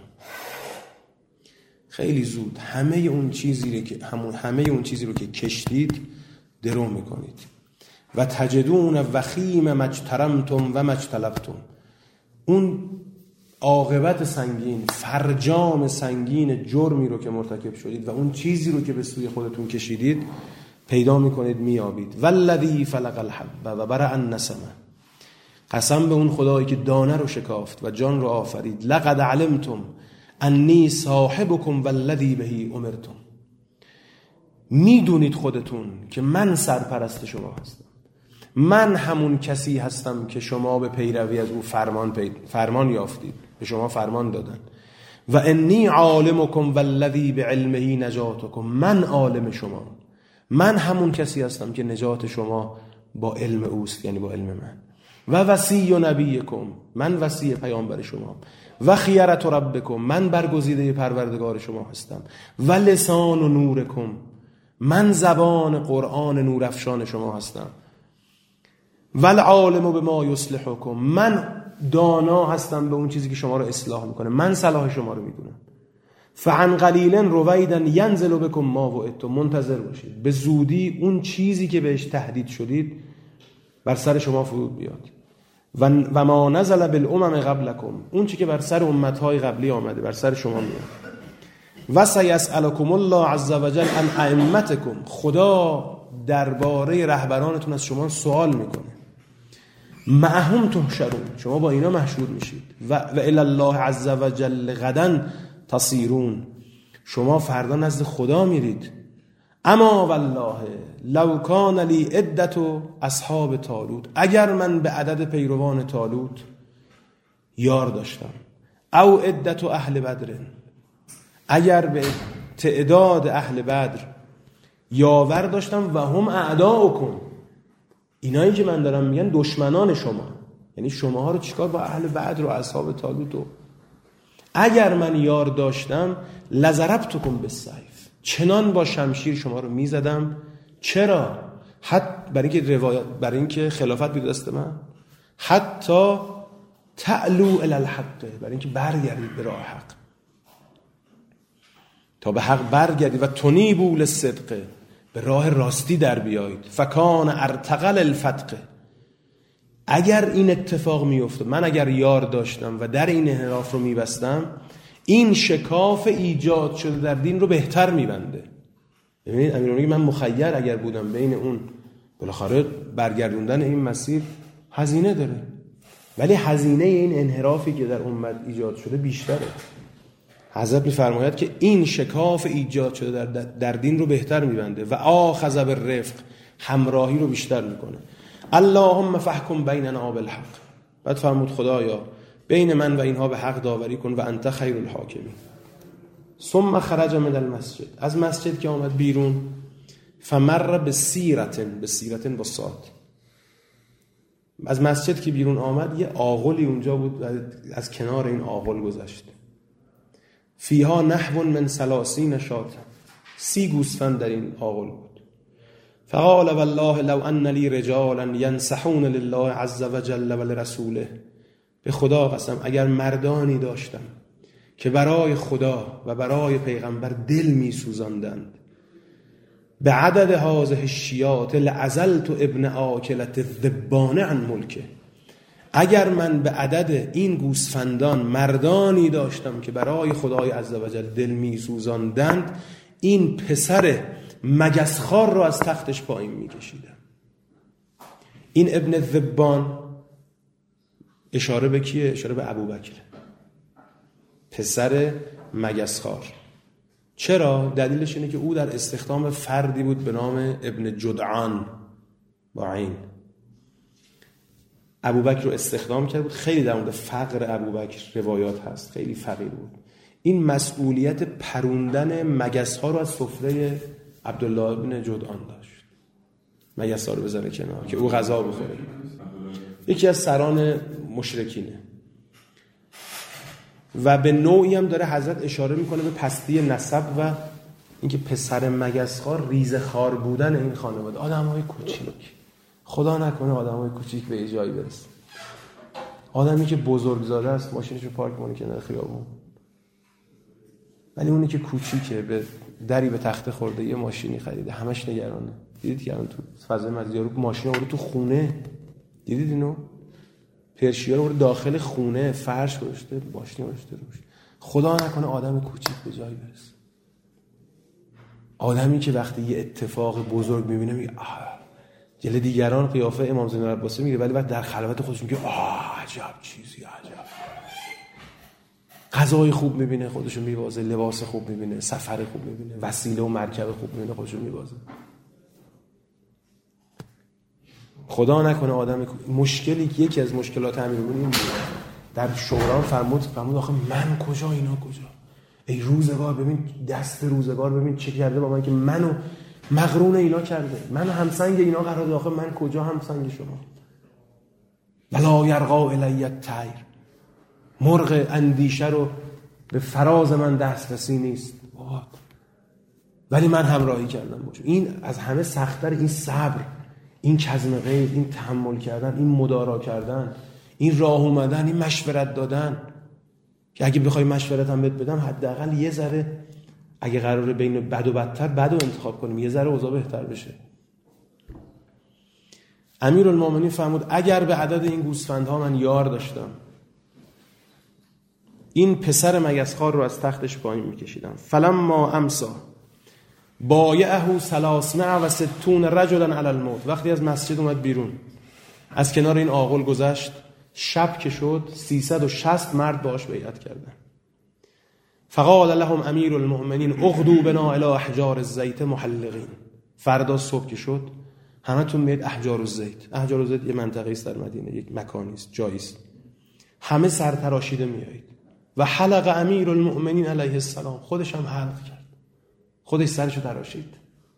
خیلی زود همه اون چیزی رو که کشتید درو میکنید. و تجدون وخیم مجترمتم و مجتلبتم، اون عاقبت سنگین، فرجام سنگین جرمی رو که مرتکب شدید و اون چیزی رو که به سوی خودتون کشیدید پیدا میکنید، میابید. والذی فلق الحب و برأ النسمه، قسم به اون خدایی که دانه رو شکافت و جان رو آفرید. لقد علمتم انی صاحبکم والذی بهی امرتم، میدونید خودتون که من سرپرست شما هستم، من همون کسی هستم که شما به پیروی از او فرمان یافتید، به شما فرمان دادن. و انی عالمکم والذی بعلمه نجاتکم، من عالم شما، من همون کسی هستم که نجات شما با علم اوست، یعنی با علم من. و وصی نبیکم، من وصی پیامبر شما. و خیرت ربکم، من برگزیده پروردگار شما هستم. و لسان و نورکم، من زبان قرآن نورافشان شما هستم. و العالم بما یصلحکم، من دانا هستم به اون چیزی که شما رو اصلاح میکنه، من صلاح شما رو میدونم. فعن قلیل رویدا ینزل بکم ما وعدتم، منتظر باشید، به زودی اون چیزی که بهش تهدید شدید بر سر شما فرود بیاد. و ما نزل بالامم قبلکم، اون چیزی که بر سر امتهای قبلی آمده بر سر شما میاد. و سیسألکم الله عز وجل عن ائمتکم، خدا درباره رهبرانتون از شما سوال میکنه. معهم تحشرون، شما با اینا محشور میشید. و الی الله عز وجل غدا تصیرون، شما فردا نزد خدا میرید. اما والله لو کان لی عدت اصحاب طالوت، اگر من به عدد پیروان طالوت یار داشتم، او عدت اهل بدر، اگر به تعداد اهل بدر یاور داشتم، و هم اعداؤکم، اینایی که من دارم میگن دشمنان شما، یعنی شماها رو چیکار با اهل بدر و اصحاب طالوت. اگر من یار داشتم لضربتکم بالسیف، چنان با شمشیر شما رو میزدم. چرا؟ برای اینکه خلافت بیاد دست من، حتی تعلو الی الحق، برای اینکه برگردید به راه حق، تا به حق برگردید. و تنیبوا للصدق، به راه راستی در بیایید. فکان ارتقل الفتق، اگر این اتفاق میفته، من اگر یار داشتم و در این انحراف رو میبستم، این شکاف ایجاد شده در دین رو بهتر میبنده. ببینید امیر میگه من مخیر اگر بودم بین اون، بالاخره برگردوندن این مسیر هزینه داره، ولی هزینه این انحرافی که در امت ایجاد شده بیشتره. حضرت میفرماید که این شکاف ایجاد شده در دین رو بهتر میبنده و آخذ بالرفق، همراهی رو بیشتر میکنه. اللهم فحکم بیننا بالحق، بعد فرمود خدایا بین من و اینها به حق داوری کن و انت خیر الحاکمین. ثم خرج من المسجد، از مسجد که آمد بیرون، فمر بسیرتن با صاد، از مسجد که بیرون آمد یه آغلی اونجا بود، از کنار این آغل گذشت. فیها نحو من 30 شاة، 30 گوسفند در این آغل بود. فقال والله لو ان لی رجالا ینصحون لله عز وجل ولرسوله، به خدا قسم اگر مردانی داشتم که برای خدا و برای پیغمبر دل می سوزاندند، به عدد هذه الشیات لعزلت ابن آکلت الذبان عن ملکه، اگر من به عدد این گوسفندان مردانی داشتم که برای خدای عزوجل دل می سوزاندند، این پسر مگسخوار رو از تختش پایین می کشیدم. این ابن الذبان اشاره به کیه؟ اشاره به ابوبکر، پسر مگسخوار. چرا؟ دلیلش اینه که او در استخدام فردی بود به نام ابن جدعان با عین. ابوبکر رو استخدام کرده بود. خیلی در مورد فقر ابوبکر روایات هست، خیلی فقیر بود. این مسئولیت پروندن مگس‌ها رو از سفره عبدالله ابن جدعان داشت، مگس‌ها رو بزنه کنار که او غذا بخوره. یکی از سران مشرکینه و به نوعی هم داره حضرت اشاره میکنه به پستی نسب و اینکه پسر مگسخوار ریزخوار بودن این خانواده. آدم‌های کوچیک، خدا نکنه آدم‌های کوچیک به جایی برسه. آدمی که بزرگزاده است ماشینشو پارک کنه کنار خیابون، ولی اونی که کوچیکه به دری به تخته خورده یه ماشینی خریده همش نگرانه. دیدید که الان تو فضای مجازی رو ماشین رو تو خونه، دیدید اینو؟ پرشیا رو داخل خونه فرش گذاشته، ماشین گذاشته روش. خدا نکنه آدم کوچیک به جایی برسه. آدمی که وقتی یه اتفاق بزرگ میبینه میگه جل دیگران قیافه امام زین العباسی میگه، ولی بعد در خلوت خودش میگه عجب چیزی، عجب. غذای خوب میبینه خودشو میوازه، لباس خوب میبینه، سفر خوب میبینه، وسیله و مرکب خوب میبینه خودشو میوازه. خدا نکنه آدم مشکلی که یکی از مشکلات امیرالمومنین این بود، در شورا فرمود آخه من کجا اینا کجا؟ ای روزگار ببین، دست روزگار ببین چه کرده با من که منو مغرون اینا کرده، منو همسنگ اینا قرار داده، آخه من کجا همسنگ شما؟ ولا یرقا الی الطیر، مرغ اندیشه رو به فراز من دسترسی نیست، ولی من همراهی کردم باشه. این از همه سخت‌تر، این صبر، این کظم غیظ، این تحمل کردن، این مدارا کردن، این راه اومدن، این مشورت دادن، که اگه بخوای مشورت هم بدم حداقل یه ذره، اگه قراره بین بد و بدتر بد رو انتخاب کنیم یه ذره اوضاع بهتر بشه. امیرالمومنین فرمود اگر به عدد این گوسفندها من یار داشتم، این پسر مگسخوار رو از تختش پایین میکشیدم. فلما امسا بایعه 360 رجلا علی الموت، وقتی از مسجد اومد بیرون از کنار این آغل گذشت، شب که شد 360 مرد باش بیعت کردن. فقال لهم امیر المؤمنین اغدوا بنا الی احجار الزیت محلقین، فردا صبح که شد همه تون میید احجار الزیت. احجار الزیت یه منطقه است در مدینه، یک مکانی است، جایی است، همه سر تراشیده میایید. و حلق امیر المؤمنین علیه السلام، خودش هم حلق کرد، خودش سرشو تراشید.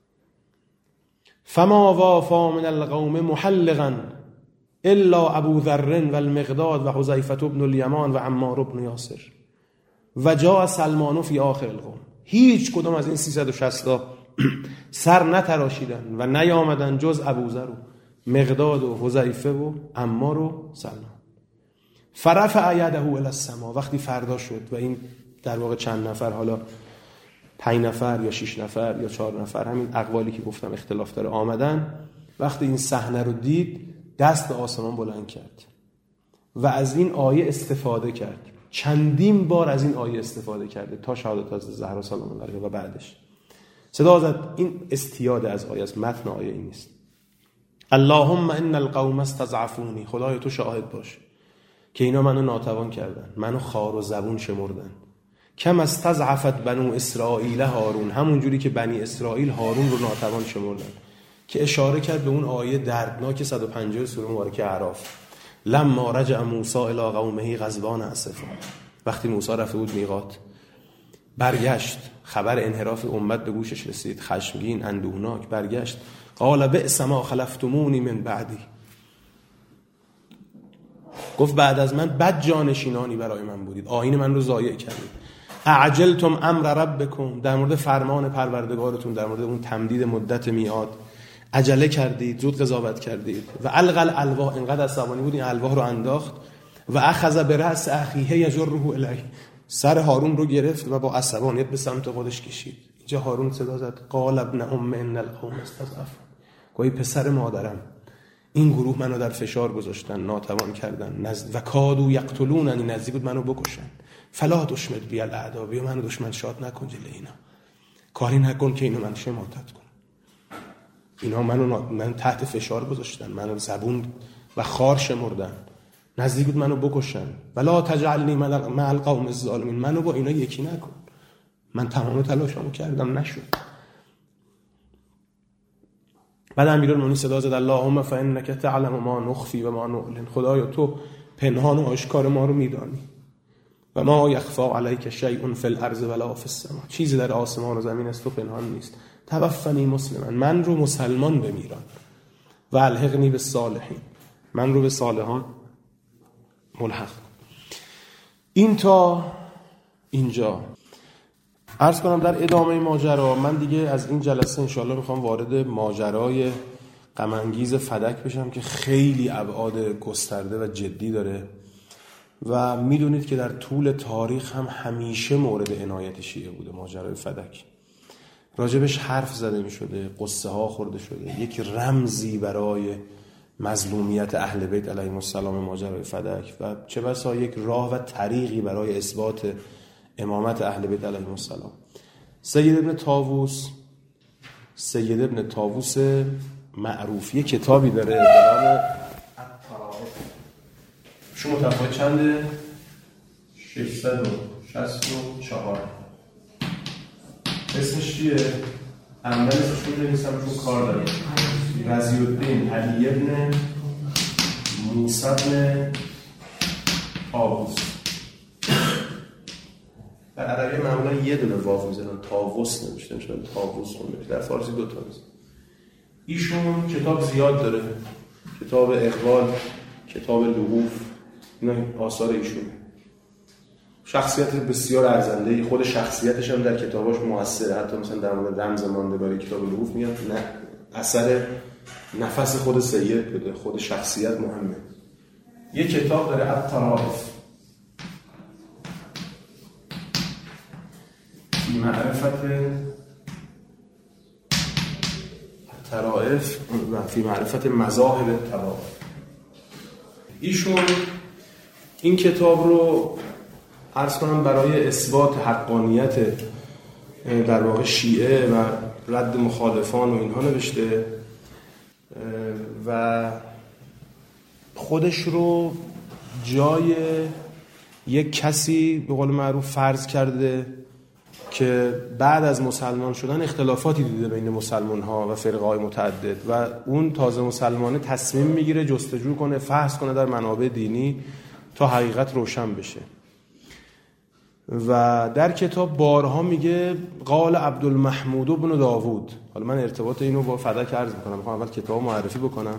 فما وافا من القوم محلقا الا ابو ذر و المقداد و حذیفه بن الیمان و عمار بن یاسر و جاء سلمان فی آخر القوم. هیچ کدوم از این 360 سر نتراشیدن و نیامدن جز ابو ذر و مقداد و حذیفه و عمار و سلمان. فرفع یده الی السما، وقتی فردا شد و این در واقع چند نفر، حالا 5 نفر یا 6 نفر یا 4 نفر، همین اقوالی که گفتم اختلاف داره، آمدن، وقتی این صحنه رو دید دست به آسمان بلند کرد و از این آیه استفاده کرد. چندین بار از این آیه استفاده کرده تا شهادت از زهرا سلام الله علیها و بعدش صدا زد. این استیاده از آیه است، متن آیه این نیست. اللهم ان القوم استضعفونی، خدایا تو شاهد باش که اینا منو ناتوان کردن، منو خار و زبون شمردن. کم استضعفت بنو اسرائیل هارون، همون جوری که بنی اسرائیل هارون رو ناتوان شمردن، که اشاره کرد به اون آیه دردناک 150 سوره مبارکه اعراف. لما رجع موسی الی قومه غضبان اسفا، وقتی موسی رفته بود میقات، برگشت، خبر انحراف امت به گوشش رسید، خشمگین، اندوهناک برگشت. قال بئس ما خلفتمونی من بعدی، گفت بعد از من بد جانشینانی برای من بودید، آیین من رو ضایع کردید. اعجلتم امر ربکم، در مورد فرمان پروردگارتون، در مورد اون تمدید مدت میعاد عجله کردید، زود قضاوت کردید. و القل الواح، اینقدر عصبانی بود این الواح رو انداخت. و اخذ برأس اخیه یجره الیه، سر هارون رو گرفت و با عصبانیت به سمت خودش کشید. اینجا هارون صدا زد قال ابن ام ان القوم استضعفون، گویی پسر مادرم، این گروه منو در فشار گذاشتن، ناتوان کردن، و کادو یقتلوننی، نزدیک بود منو بکشن. فلا تشمت بی الاعدا، بیا منو دشمن شاد نکن جلوی اینا، کاری نکن که اینو من شماتت کنم. اینا من تحت فشار گذاشتن، منو زبون و خار شمردن، نزدیک بود منو بکشن. ولا تجعلنی مع القوم الظالمین، منو با اینا یکی نکن. من تمام تلاشمو کردم، نشد. بعد امیرالمومنین صدا زد اللهم فانک تعلم ما نخفی و ما نعلن، خدایا تو پنهان و آشکار ما رو میدانی. و ما یخفا علیک شیء فی الارض ولا فی السماء، چیزی در آسمان و زمین است تو پنهان نیست. توفنی مسلما، من رو مسلمان بمیران. و الحقنی بالصالحین، من رو به صالحان ملحق. این تا اینجا عرض کنم. در ادامه ماجرا من دیگه از این جلسه انشاءالله میخوام وارد ماجرای غم انگیز فدک بشم که خیلی ابعاد گسترده و جدی داره و میدونید که در طول تاریخ هم همیشه مورد عنایت شیعه بوده ماجرای فدک راجبش حرف زده می شده، قصه ها خورده شده، یک رمزی برای مظلومیت اهل بیت علیهم السلام ماجرای فدک و چه بسا یک راه و طریقی برای اثبات امامت اهل بیت علیهم السلام. سید ابن طاووس معروف یک کتابی داره به نام الطرائف. شما متفاوت چنده؟ 664. اسمش چیه؟ اول اسمش رو نویسم چون کار داره. رضی الدین علی ابن موسی ابن طاووس. در عربی معمولا یه دونه واو میزنن، طاووس نمیشه، میشه طاووس خونده. در فارسی دو تا است. ایشون کتاب زیاد داره، کتاب اقبال، کتاب لحوف، اینا آثار ایشونه. شخصیت بسیار ارزنده‌ای، خود شخصیتش هم در کتاباش موثره. حتی مثلا در مورد رمز ماندگاری کتاب لحوف میگن نه اثر نفس خود سید بوده، خود شخصیت مهمه. یه کتاب داره الطرائف فی معرفت الطرائف و فی معرفت مذاهب الطرائف. ایشون این کتاب رو عرض کنم برای اثبات حقانیت در واقع شیعه و رد مخالفان و اینها نوشته و خودش رو جای یک کسی به قول معروف فرض کرده که بعد از مسلمان شدن اختلافاتی دیده بین مسلمان ها و فرقه های متعدد و اون تازه مسلمانه تصمیم میگیره جستجو کنه، فحص کنه در منابع دینی تا حقیقت روشن بشه. و در کتاب بارها میگه قال عبدالمحمود بن داوود. حالا من ارتباط اینو با فدک عرض میکنم، میخوام اول کتاب معرفی بکنم.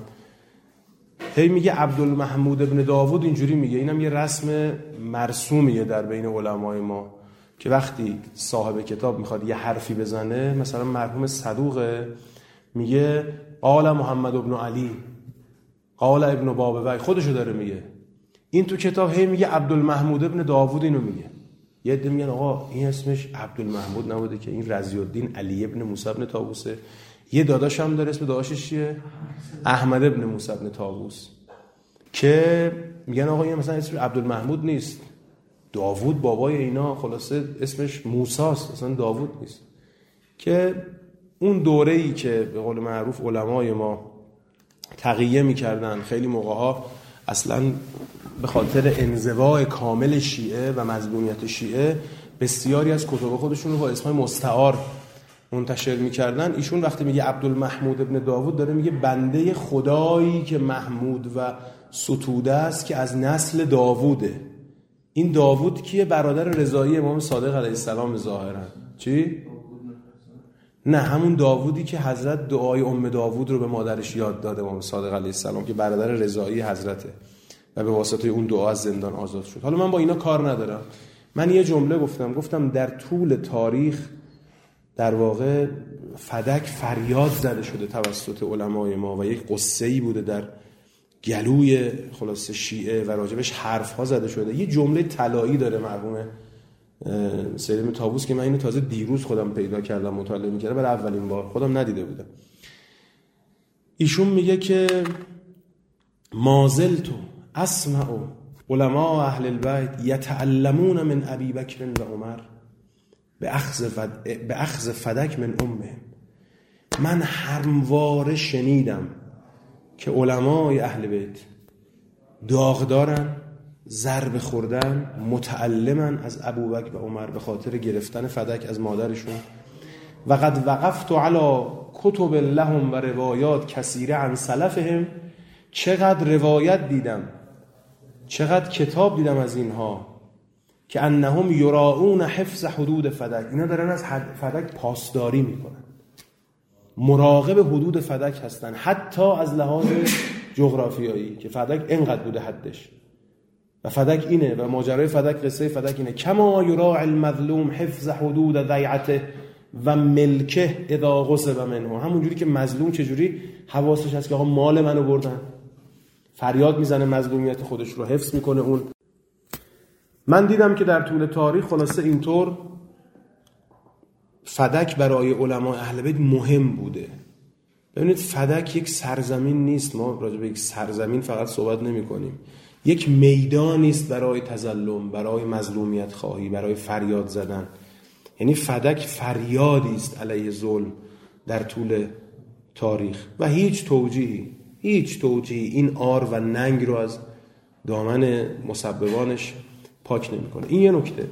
هی میگه عبدالمحمود بن داوود اینجوری میگه. اینم یه رسم مرسومیه در بین علمای ما که وقتی صاحب کتاب میخواد یه حرفی بزنه، مثلا مرحوم صدوقه میگه قال محمد بن علی، قال ابن بابوی، خودشو داره میگه. این تو کتاب هی میگه عبدالمحمود بن داوود اینو میگه. یه عده میگن آقا این اسمش عبدالمحمود نبوده که این رضی الدین علی ابن موسی ابن طاووسه. یه داداش هم داره، اسم داداشش چیه؟ احمد ابن موسی ابن طاووس، که میگن آقا این مثلا اسمش عبدالمحمود نیست، داوود بابای اینا، خلاصه اسمش موسی است، اصلا داوود نیست. که اون دوره‌ای که به قول معروف علمای ما تقیه می‌کردن، خیلی موقع‌ها اصلا به خاطر انزواء کامل شیعه و مظلومیت شیعه بسیاری از کتب خودشون رو با اسمای مستعار منتشر می‌کردن. ایشون وقتی میگه عبدالمحمود ابن داوود داره میگه بنده خدایی که محمود و ستوده است که از نسل داووده. این داوود کیه؟ برادر رضایی امام صادق علیه السلام ظاهرا. چی؟ نه، همون داوودی که حضرت دعای ام داوود رو به مادرش یاد داده امام صادق علیه السلام، که برادر رضایی حضرته و به واسطه اون دعا از زندان آزاد شد. حالا من با اینا کار ندارم. من یه جمله گفتم در طول تاریخ در واقع فدک فریاد زده شده توسط علمای ما و یک قصه‌ای بوده در گلوی خلاص شیعه و راجبش حرف‌ها زده شده. یه جمله طلایی داره مرحوم سید ابن طاووس که من اینو تازه دیروز خودم پیدا کردم، مطالعه می‌کردم برای اولین بار، خودم ندیده بودم. ایشون میگه که مازلتو اسمع علماء اهل البیت یتعلمون من ابی بکر و عمر به اخذ فدک من امهم. من همواره شنیدم که علمای اهل بیت داغدارن، ضربه خوردن، متعلمن از ابوبکر و عمر به خاطر گرفتن فدک از مادرشون. و قد وقفت علی کتب لهم و روایات کثیره عن سلفهم. چقدر روایت دیدم، چقدر کتاب دیدم از اینها که انهم یراؤون حفظ حدود فدک. اینا دارن از فدک پاسداری میکنن، مراقب حدود فدک هستن، حتی از لحاظ جغرافیایی که فدک اینقدر بوده حدش و فدک اینه و ماجرای فدک، قصه فدک اینه. کما یراعی المظلوم حفظ حدود ضیعته و ملکه اذا غصب منه. همونجوری که مظلوم چجوری حواسش هست که آقا مال منو بردن، فریاد میزنه مظلومیت خودش رو حفظ میکنه اون. من دیدم که در طول تاریخ خلاصه اینطور فدک برای علمای اهل بیت مهم بوده. ببینید فدک یک سرزمین نیست، ما راجع به یک سرزمین فقط صحبت نمی کنیم، یک میدانی است برای تظلم، برای مظلومیت خواهی، برای فریاد زدن. یعنی فدک فریادی است علیه ظلم در طول تاریخ و هیچ توجیهی این آر و ننگ رو از دامن مسببانش پاک نمی‌کنه. این یه نکته.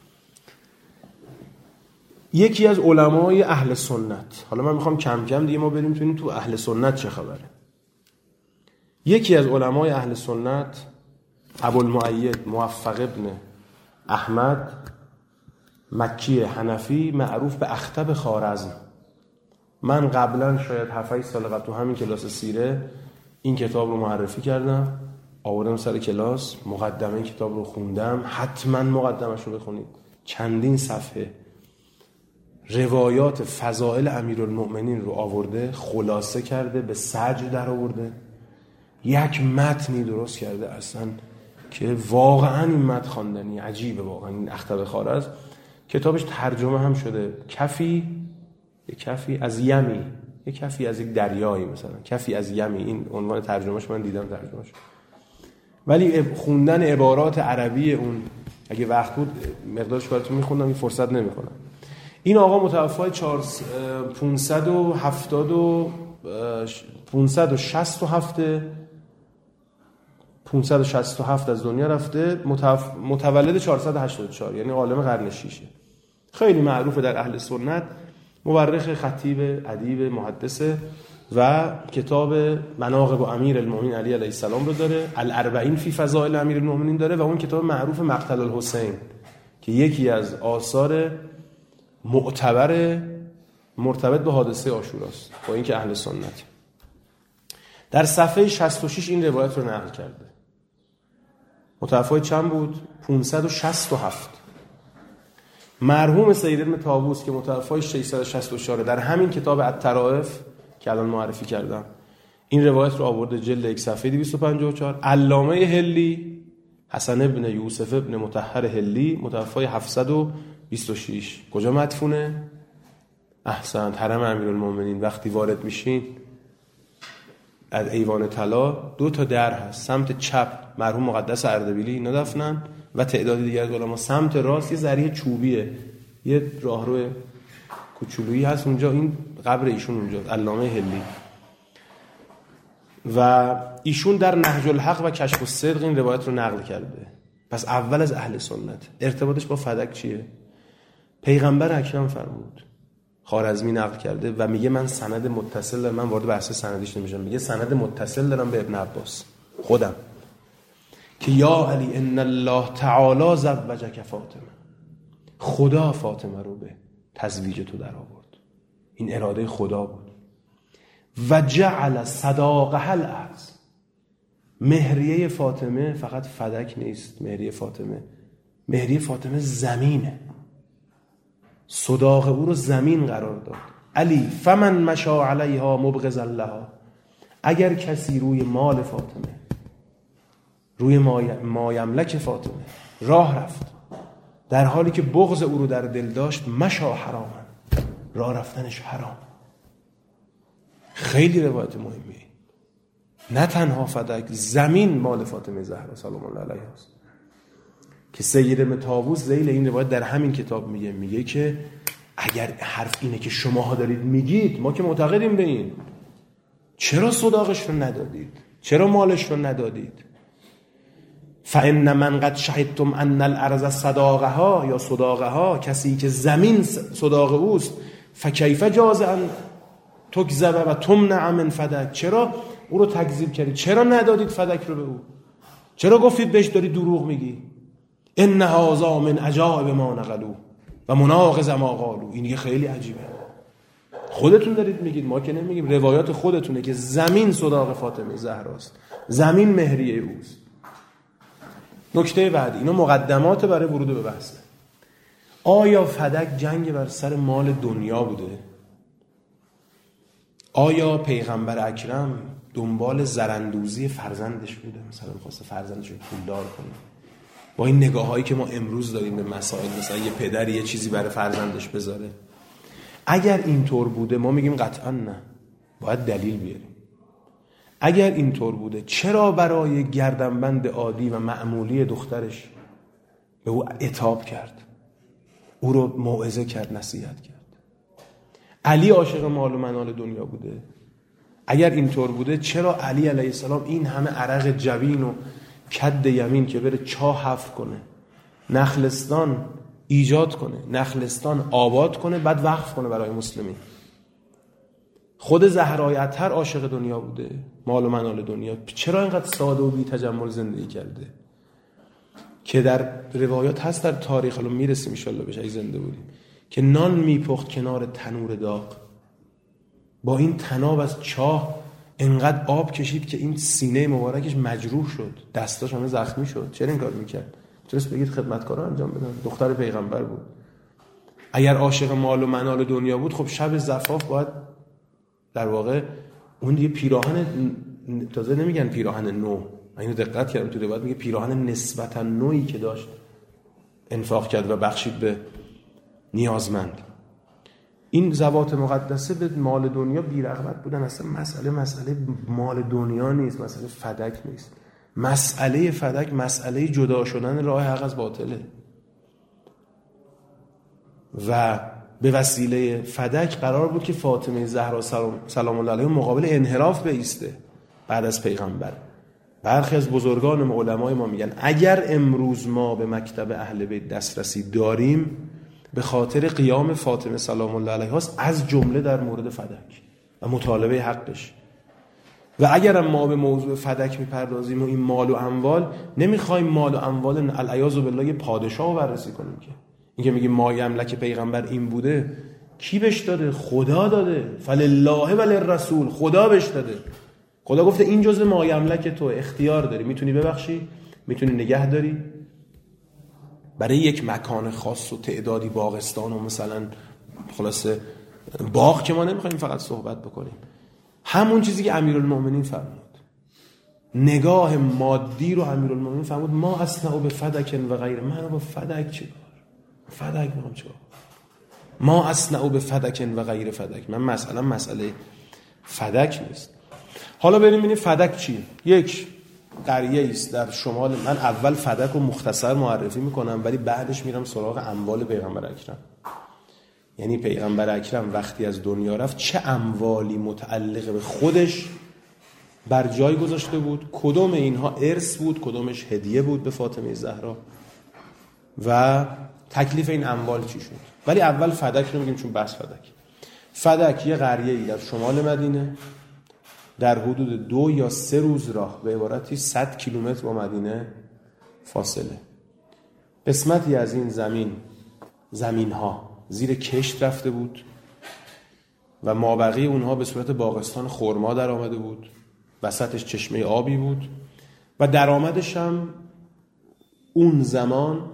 یکی از علمای اهل سنت، حالا من میخوام کم کم دیگه ما بریم ببینیم تو اهل سنت چه خبره. یکی از علمای اهل سنت ابوالمؤید موفق ابن احمد مکی حنفی، معروف به اخطب خوارزم. من قبلا شاید 7-8 سال قبل تو همین کلاس سیره این کتاب رو معرفی کردم، آوردم سر کلاس، مقدمه این کتاب رو خوندم. حتما مقدمش رو بخونید، چندین صفحه روایات فضائل امیرالمؤمنین رو آورده، خلاصه کرده، به سجع در آورده، یک متنی درست کرده اصلا که واقعا این متن خواندنی عجیبه. واقعا این اخطب خوارزم کتابش ترجمه هم شده، کفی از یمی، یک کفی از یک دریایی، مثلا کفی از یمی، این عنوان ترجمهش من دیدم ترجمهش. ولی خوندن عبارات عربی اون اگه وقت بود مقدارش براتون میخوندم، این فرصت نمیکنم. این آقا متوفای 567 از دنیا رفته، متولد 484، یعنی عالم قرن 6. خیلی معروفه در اهل سنت، مورخ، خطیب، ادیب، محدثه و کتاب مناقب امیر المؤمنین علی علیه السلام رو داره، الاربعین فی فضائل امیر المؤمنین داره، و اون کتاب معروف مقتل الحسین که یکی از آثار معتبر مرتبط به حادثه عاشوراست، با اینکه اهل سنت. در صفحه 66 این روایت رو نقل کرده. متوفای چند بود؟ 567. مرحوم سید ابن طاووس که متوفای 664 در همین کتاب الطرائف که الان معرفی کردم این روایت رو آورده، جلد 1 صفحه 254. علامه هلی حسن ابن یوسف ابن مطهر هلی متوفای 726. کجا مدفونه؟ احسنت، حرم امیرالمومنین. وقتی وارد میشین از ایوان طلا 2 تا در هست، سمت چپ مرحوم مقدس اردبیلی اینا دفنن و تعدادی دیگر از علما، سمت راست یه ذریح چوبیه، یه راهرو کوچولویی هست اونجا، این قبر ایشون اونجاست، علامه هلی. و ایشون در نهج الحق و کشف الصدق این روایت رو نقل کرده. پس اول از اهل سنت. ارتباطش با فدک چیه؟ پیغمبر اکرم فرمود، خوارزمی نقل کرده و میگه من سند متصل دارم، من وارد بحث سندیش نمیشم، میگه سند متصل دارم به ابن عباس خودم که یا علی ان الله تعالی زوجک فاطمه، خدا فاطمه رو به تزویج تو در آورد، این اراده خدا بود. و جعل صداقها الاعز، مهریه فاطمه فقط فدک نیست، مهریه فاطمه زمینه، صداق او رو زمین قرار داد. علی فمن مشا علیها مبغضا لها، اگر کسی روی مال فاطمه، روی مایملک فاطمه راه رفت در حالی که بغض او رو در دل داشت، مشا حراما، راه رفتنش حرام. خیلی روایت مهمیه. نه تنها فدک، زمین مال فاطمه زهرا سلام الله علیها است که سید ابن طاووس ذیل این روایت در همین کتاب میگه که اگر حرف اینه که شماها دارید میگید، ما که معتقدیم به این، چرا صداقش رو ندادید؟ چرا مالش رو ندادید؟ فان من قد شهدتم ان الارض صداقها یا صداقها، کسی که زمین صداق اوست، فکیف جاز ان تکذب و تمنع من فدک، چرا او رو تکذیب کردید؟ چرا ندادید فدک رو به او؟ چرا گفتید بهش داری دروغ میگی؟ ان هذا من عجائب ما نقلوا و مناقض ما قالوا. این دیگه خیلی عجیبه، خودتون دارید میگید، ما که نمیگیم، روایات خودتونه که زمین صداق فاطمه زهراست، زمین مهریه اوست. نکته بعدی، اینا مقدمات برای ورود به بحثه. آیا فدک جنگ بر سر مال دنیا بوده؟ آیا پیغمبر اکرم دنبال زرندوزی فرزندش بوده؟ مثلا می‌خواسته فرزندش رو پولدار کنه؟ با این نگاه‌هایی که ما امروز داریم به مسائل، مثلا یه پدر یه چیزی برای فرزندش بذاره، اگر اینطور بوده ما میگیم قطعا نه، باید دلیل بیاریم. اگر اینطور بوده چرا برای گردنبند عادی و معمولی دخترش به او عتاب کرد، او رو موعظه کرد، نصیحت کرد؟ علی عاشق مال و منال دنیا بوده؟ اگر اینطور بوده چرا علی علیه السلام این همه عرق جبین و کد یمین که بره چاه حفر کنه، نخلستان ایجاد کنه، نخلستان آباد کنه، بعد وقف کنه برای مسلمین؟ خود زهرای اطهر عاشق دنیا بوده، مال و منال دنیا، چرا اینقدر ساده و بی تجمل زندگی کرده؟ که در روایات هست، در تاریخ، الان میرسیم ان شاء الله بهش اگه زنده بودیم، که نان میپخت کنار تنور داغ، با این تناب از چاه انقدر آب کشید که این سینه مبارکش مجروح شد، دستاش همه زخمی شد. چرا این کار میکرد؟ میتونست بگید خدمتکارا انجام بدن، دختر پیغمبر بود. اگر عاشق مال و منال دنیا بود خب شب زفاف باید در واقع اون دیگه پیراهن، تازه نمیگن پیراهن نو، من اینو دقت کردم تو روایت میگه پیراهن نسبتا نویی که داشت انفاق کرد و بخشید به نیازمند. این زوات مقدسه به مال دنیا بی‌رغبت بودن. اصلا مسئله مال دنیا نیست، مسئله فدک نیست. مسئله فدک مسئله جدا شدن راه حق از باطله و به وسیله فدک قرار بود که فاطمه زهرا سلام الله علیها مقابل انحراف بایسته بعد از پیغمبر. برخی از بزرگان علمای ما میگن اگر امروز ما به مکتب اهل بیت دسترسی داریم به خاطر قیام فاطمه سلام الله علیها است، از جمله در مورد فدک و مطالبه حقش. و اگر ما به موضوع فدک میپردازیم و این مال و اموال، نمیخوایم مال و اموال العیاذ بالله یه پادشاه رو بررسی کنیم که این که میگیم ما یملک پیغمبر این بوده، کی بهش داده؟ خدا داده. فلله وللرسول، خدا بهش داده. خدا گفته این جزء ما یملک تو، اختیار داری، میتونی ببخشی، میتونی نگه داری. برای یک مکان خاص و تعدادی باغستان و مثلا خلاصه باغ که ما نمیخوایم فقط صحبت بکنیم. همون چیزی که امیرالمومنین فرمود، نگاه مادی رو امیرالمومنین فرمود ما اصنعوا بفدک و غیر، من با فدک چیکار؟ فدک میخوام چیکار؟ ما اصنعوا بفدک و غیر فدک. من مسئله فدک نیست. حالا بریم ببینیم فدک چیه. یک قریه است در شمال. من اول فدک رو مختصر معرفی میکنم ولی بعدش میرم سراغ اموال پیغمبر اکرم. یعنی پیغمبر اکرم وقتی از دنیا رفت چه اموالی متعلق به خودش بر جای گذاشته بود، کدوم اینها ارث بود، کدومش هدیه بود به فاطمه زهرا و تکلیف این اموال چی شد. ولی اول فدک رو میگیم چون بحث فدک یه قریه‌ای در شمال مدینه در حدود 2 یا 3 روز راه، به عبارتی 100 کیلومتر با مدینه فاصله. قسمتی از این زمین‌ها زیر کشت رفته بود و مابقی اونها به صورت باغستان خرما در آمده بود، وسطش چشمه آبی بود و درآمدش هم اون زمان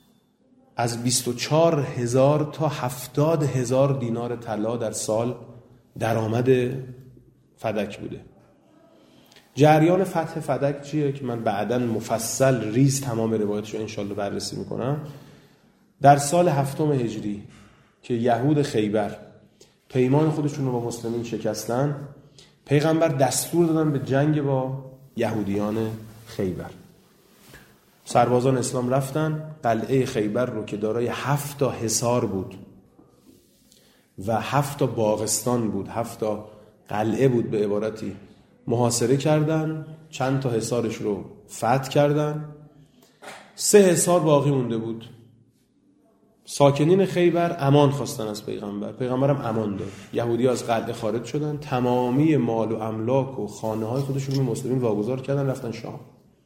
از 24,000 تا 70,000 دینار طلا در سال درآمد فدک بوده. جریان فتح فدک چیه که من بعداً مفصل ریز تمام روایتش رو انشالله بررسی میکنم. در سال 7 هجری که یهود خیبر پیمان خودشون رو با مسلمین شکستن، پیغمبر دستور دادن به جنگ با یهودیان خیبر. سربازان اسلام رفتن قلعه خیبر رو که دارای 7 تا حصار بود و 7 تا باغستان بود، 7 تا قلعه بود، به عبارتی محاصره کردن. چند تا حصارش رو فتح کردن، 3 حصار باقی مونده بود. ساکنین خیبر امان خواستن از پیغمبرم امان داد. یهودی از قلعه خارج شدن، تمامی مال و املاک و خانه های خودشون رو مسلمین واگذار کردن، رفتن شام.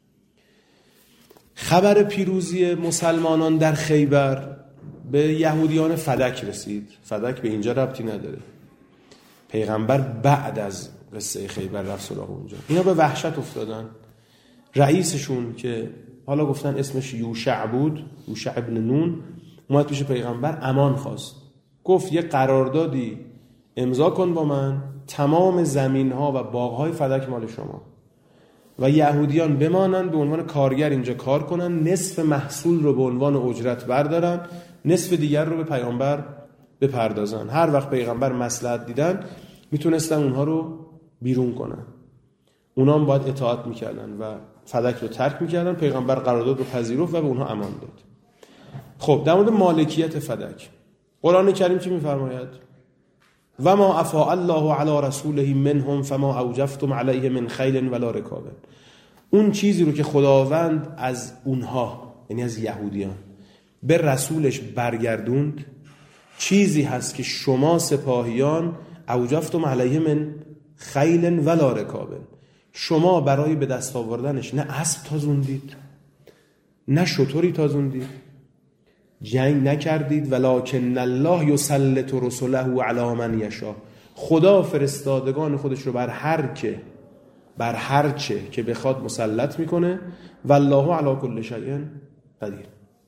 خبر پیروزی مسلمانان در خیبر به یهودیان فدک رسید. فدک به اینجا ربطی نداره. پیغمبر بعد از قصه خیبر رفت سراغ اونجا. اینا به وحشت افتادن. رئیسشون که حالا گفتن اسمش یوشع بود، یوشع ابن نون، اومد پیش پیغمبر امان خواست. گفت یه قراردادی امضا کن با من، تمام زمین‌ها و باغ‌های فدک مال شما و یهودیان بمانن به عنوان کارگر اینجا کار کنن، نصف محصول رو به عنوان اجرت بردارن، نصف دیگر رو به پیامبر بپردازن. هر وقت پیغمبر مصلحت دیدن میتونستن اونها رو بیرون کنن. اونا هم باید اطاعت میکردن و فدک رو ترک میکردن. پیغمبر قرارداد رو پذیرفت و به اونها امان داد. خب در مورد مالکیت فدک قرآن کریم چی میفرماید؟ و ما افاء الله علی رسوله منهم فما اوجفتم علیه من خیل ولا رکاب. اون چیزی رو که خداوند از اونها، یعنی از یهودیان، به رسولش برگردوند چیزی هست که شما سپاهیان اوجفتم علیه من خیل ولا رکاب، شما برای به دست آوردنش نه اسب تازوندید نه شتری تازوندید، جنگ نکردید. ولکن الله یسلط رسله علی من یشاء. خدا فرستادگان خودش رو بر هر چه که بخواد مسلط میکنه. والله علی کل شیء قدیر.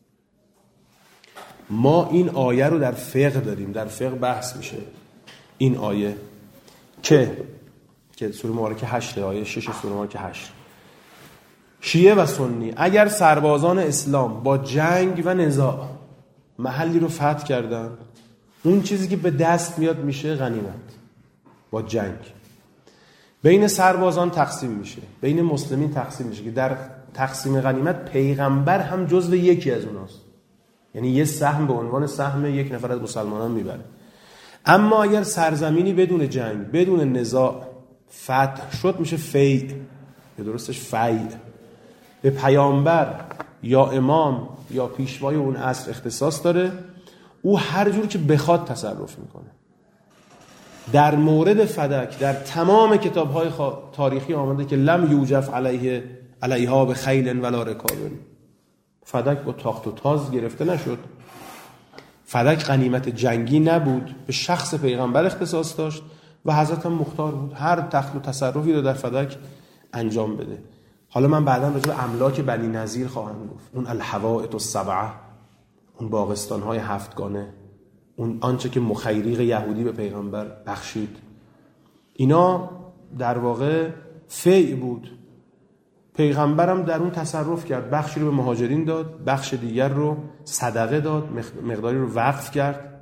ما این آیه رو در فقه داریم، در فقه بحث میشه این آیه که سوره مبارکه 8 آیه 6 سوره مبارکه 8. شیعه و سنی اگر سربازان اسلام با جنگ و نزاع محلی رو فتح کردن، اون چیزی که به دست میاد میشه غنیمت. با جنگ بین سربازان تقسیم میشه، بین مسلمین تقسیم میشه که در تقسیم غنیمت پیغمبر هم جزو یکی از اوناست، یعنی یه سهم به عنوان سهم یک نفر از مسلمانان میبره. اما اگر سرزمینی بدون جنگ بدون نزاع فتح شد میشه فیع، یا درستش فیع. به پیامبر یا امام یا پیشوای اون عصر اختصاص داره، او هر جور که بخواد تصرف میکنه. در مورد فدک در تمام کتاب‌های تاریخی آمده که لم یوجف علیها به خیل ولا رکاب. فدک با تاخت و تاز گرفته نشد. فدک غنیمت جنگی نبود، به شخص پیغمبر اختصاص داشت و حضرت هم مختار بود هر تخت و تصرفی رو در فدک انجام بده. حالا من بعداً راجع به املاک بنی نظیر خواهم گفت، اون الحوائط السبعه، اون باغستان‌های هفتگانه، اون آنچه که مخیریق یهودی به پیغمبر بخشید، اینا در واقع فیع بود. پیغمبرم در اون تصرف کرد، بخشی رو به مهاجرین داد، بخش دیگر رو صدقه داد، مقداری رو وقف کرد.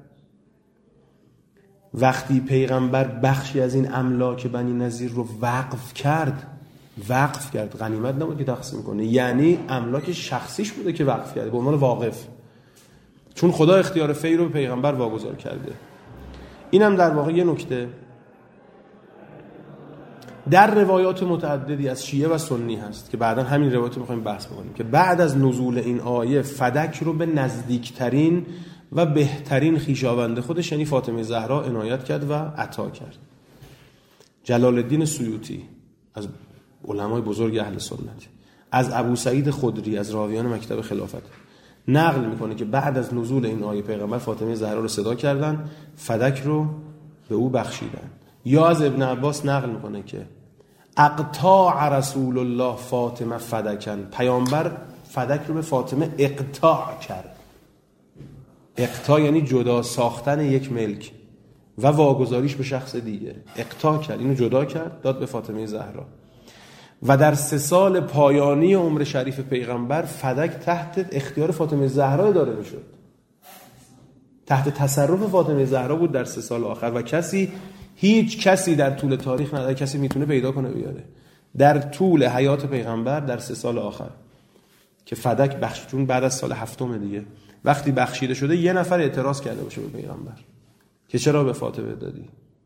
وقتی پیغمبر بخشی از این املاک بنی نظیر رو وقف کرد، غنیمت نبود که تقسیم کنه، یعنی املاک شخصیش بوده که وقف کرده به عنوان واقف، چون خدا اختیار فیع رو به پیغمبر واگذار کرده. اینم در واقع یه نکته در روایات متعددی از شیعه و سنی هست که بعدا همین روایات رو می‌خوایم بحث بکنیم که بعد از نزول این آیه فدک رو به نزدیکترین و بهترین خویشاوند خودش یعنی فاطمه زهرا عنایت کرد و عطا کرد. جلال الدین سیوطی از علمای بزرگ اهل سنت، از ابو سعید خدری از راویان مکتب خلافت نقل میکنه که بعد از نزول این آیه پیغمبر فاطمه زهرا رو صدا کردن، فدک رو به او بخشیدن. یا از ابن عباس نقل میکنه که اقطاع رسول الله فاطمه فدکن، پیامبر فدک رو به فاطمه اقطاع کرد. اقطاع یعنی جدا ساختن یک ملک و واگذاریش به شخص دیگه. اقطاع کرد، اینو جدا کرد داد به فاطمه زهرا. و در 3 سال پایانی عمر شریف پیغمبر فدک تحت اختیار فاطمه زهرا اداره میشد، تحت تصرف فاطمه زهرا بود در 3 سال آخر و هیچ کسی در طول تاریخ نداره کسی میتونه پیدا کنه بیاره در طول حیات پیغمبر در 3 سال آخر که فدک بخش، چون بعد از سال 7 دیگه وقتی بخشیده شده یه نفر اعتراض کرده باشه به پیغمبر که چرا به فاطمه دادی.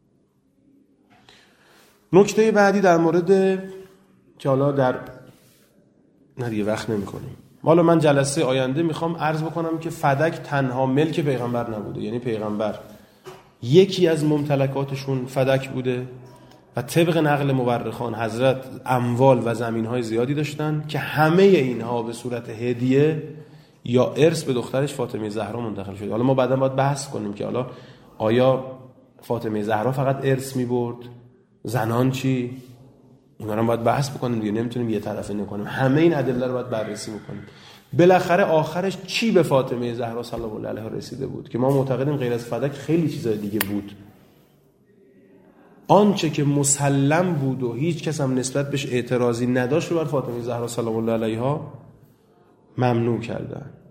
نکته بعدی در مورد که حالا در دیگه وقت نمی کنیم، حالا من جلسه آینده میخوام عرض بکنم که فدک تنها ملک پیغمبر نبوده، یعنی پیغمبر یکی از ممتلکاتشون فدک بوده و طبق نقل مورخان حضرت اموال و زمینهای زیادی داشتن که همه اینها به صورت هدیه یا ارث به دخترش فاطمه زهرا منتقل شده. حالا ما بعدا باید بحث کنیم که حالا آیا فاطمه زهرا فقط ارث می‌برد، زنان چی؟ اینا رو باید بحث بکنیم دیگه، نمیتونیم یه طرفه نکنیم، همه این ادله رو باید بررسی بکنیم. بالاخره آخرش چی به فاطمه زهرا سلام الله علیها رسیده بود که ما معتقدیم غیر از فدک خیلی چیزای دیگه بود. آنچه که مسلم بود و هیچ کس هم نسبت بهش اعتراضی نداشت رو بر فاطمه زهرا سلام الله علیها ممنوع کردن.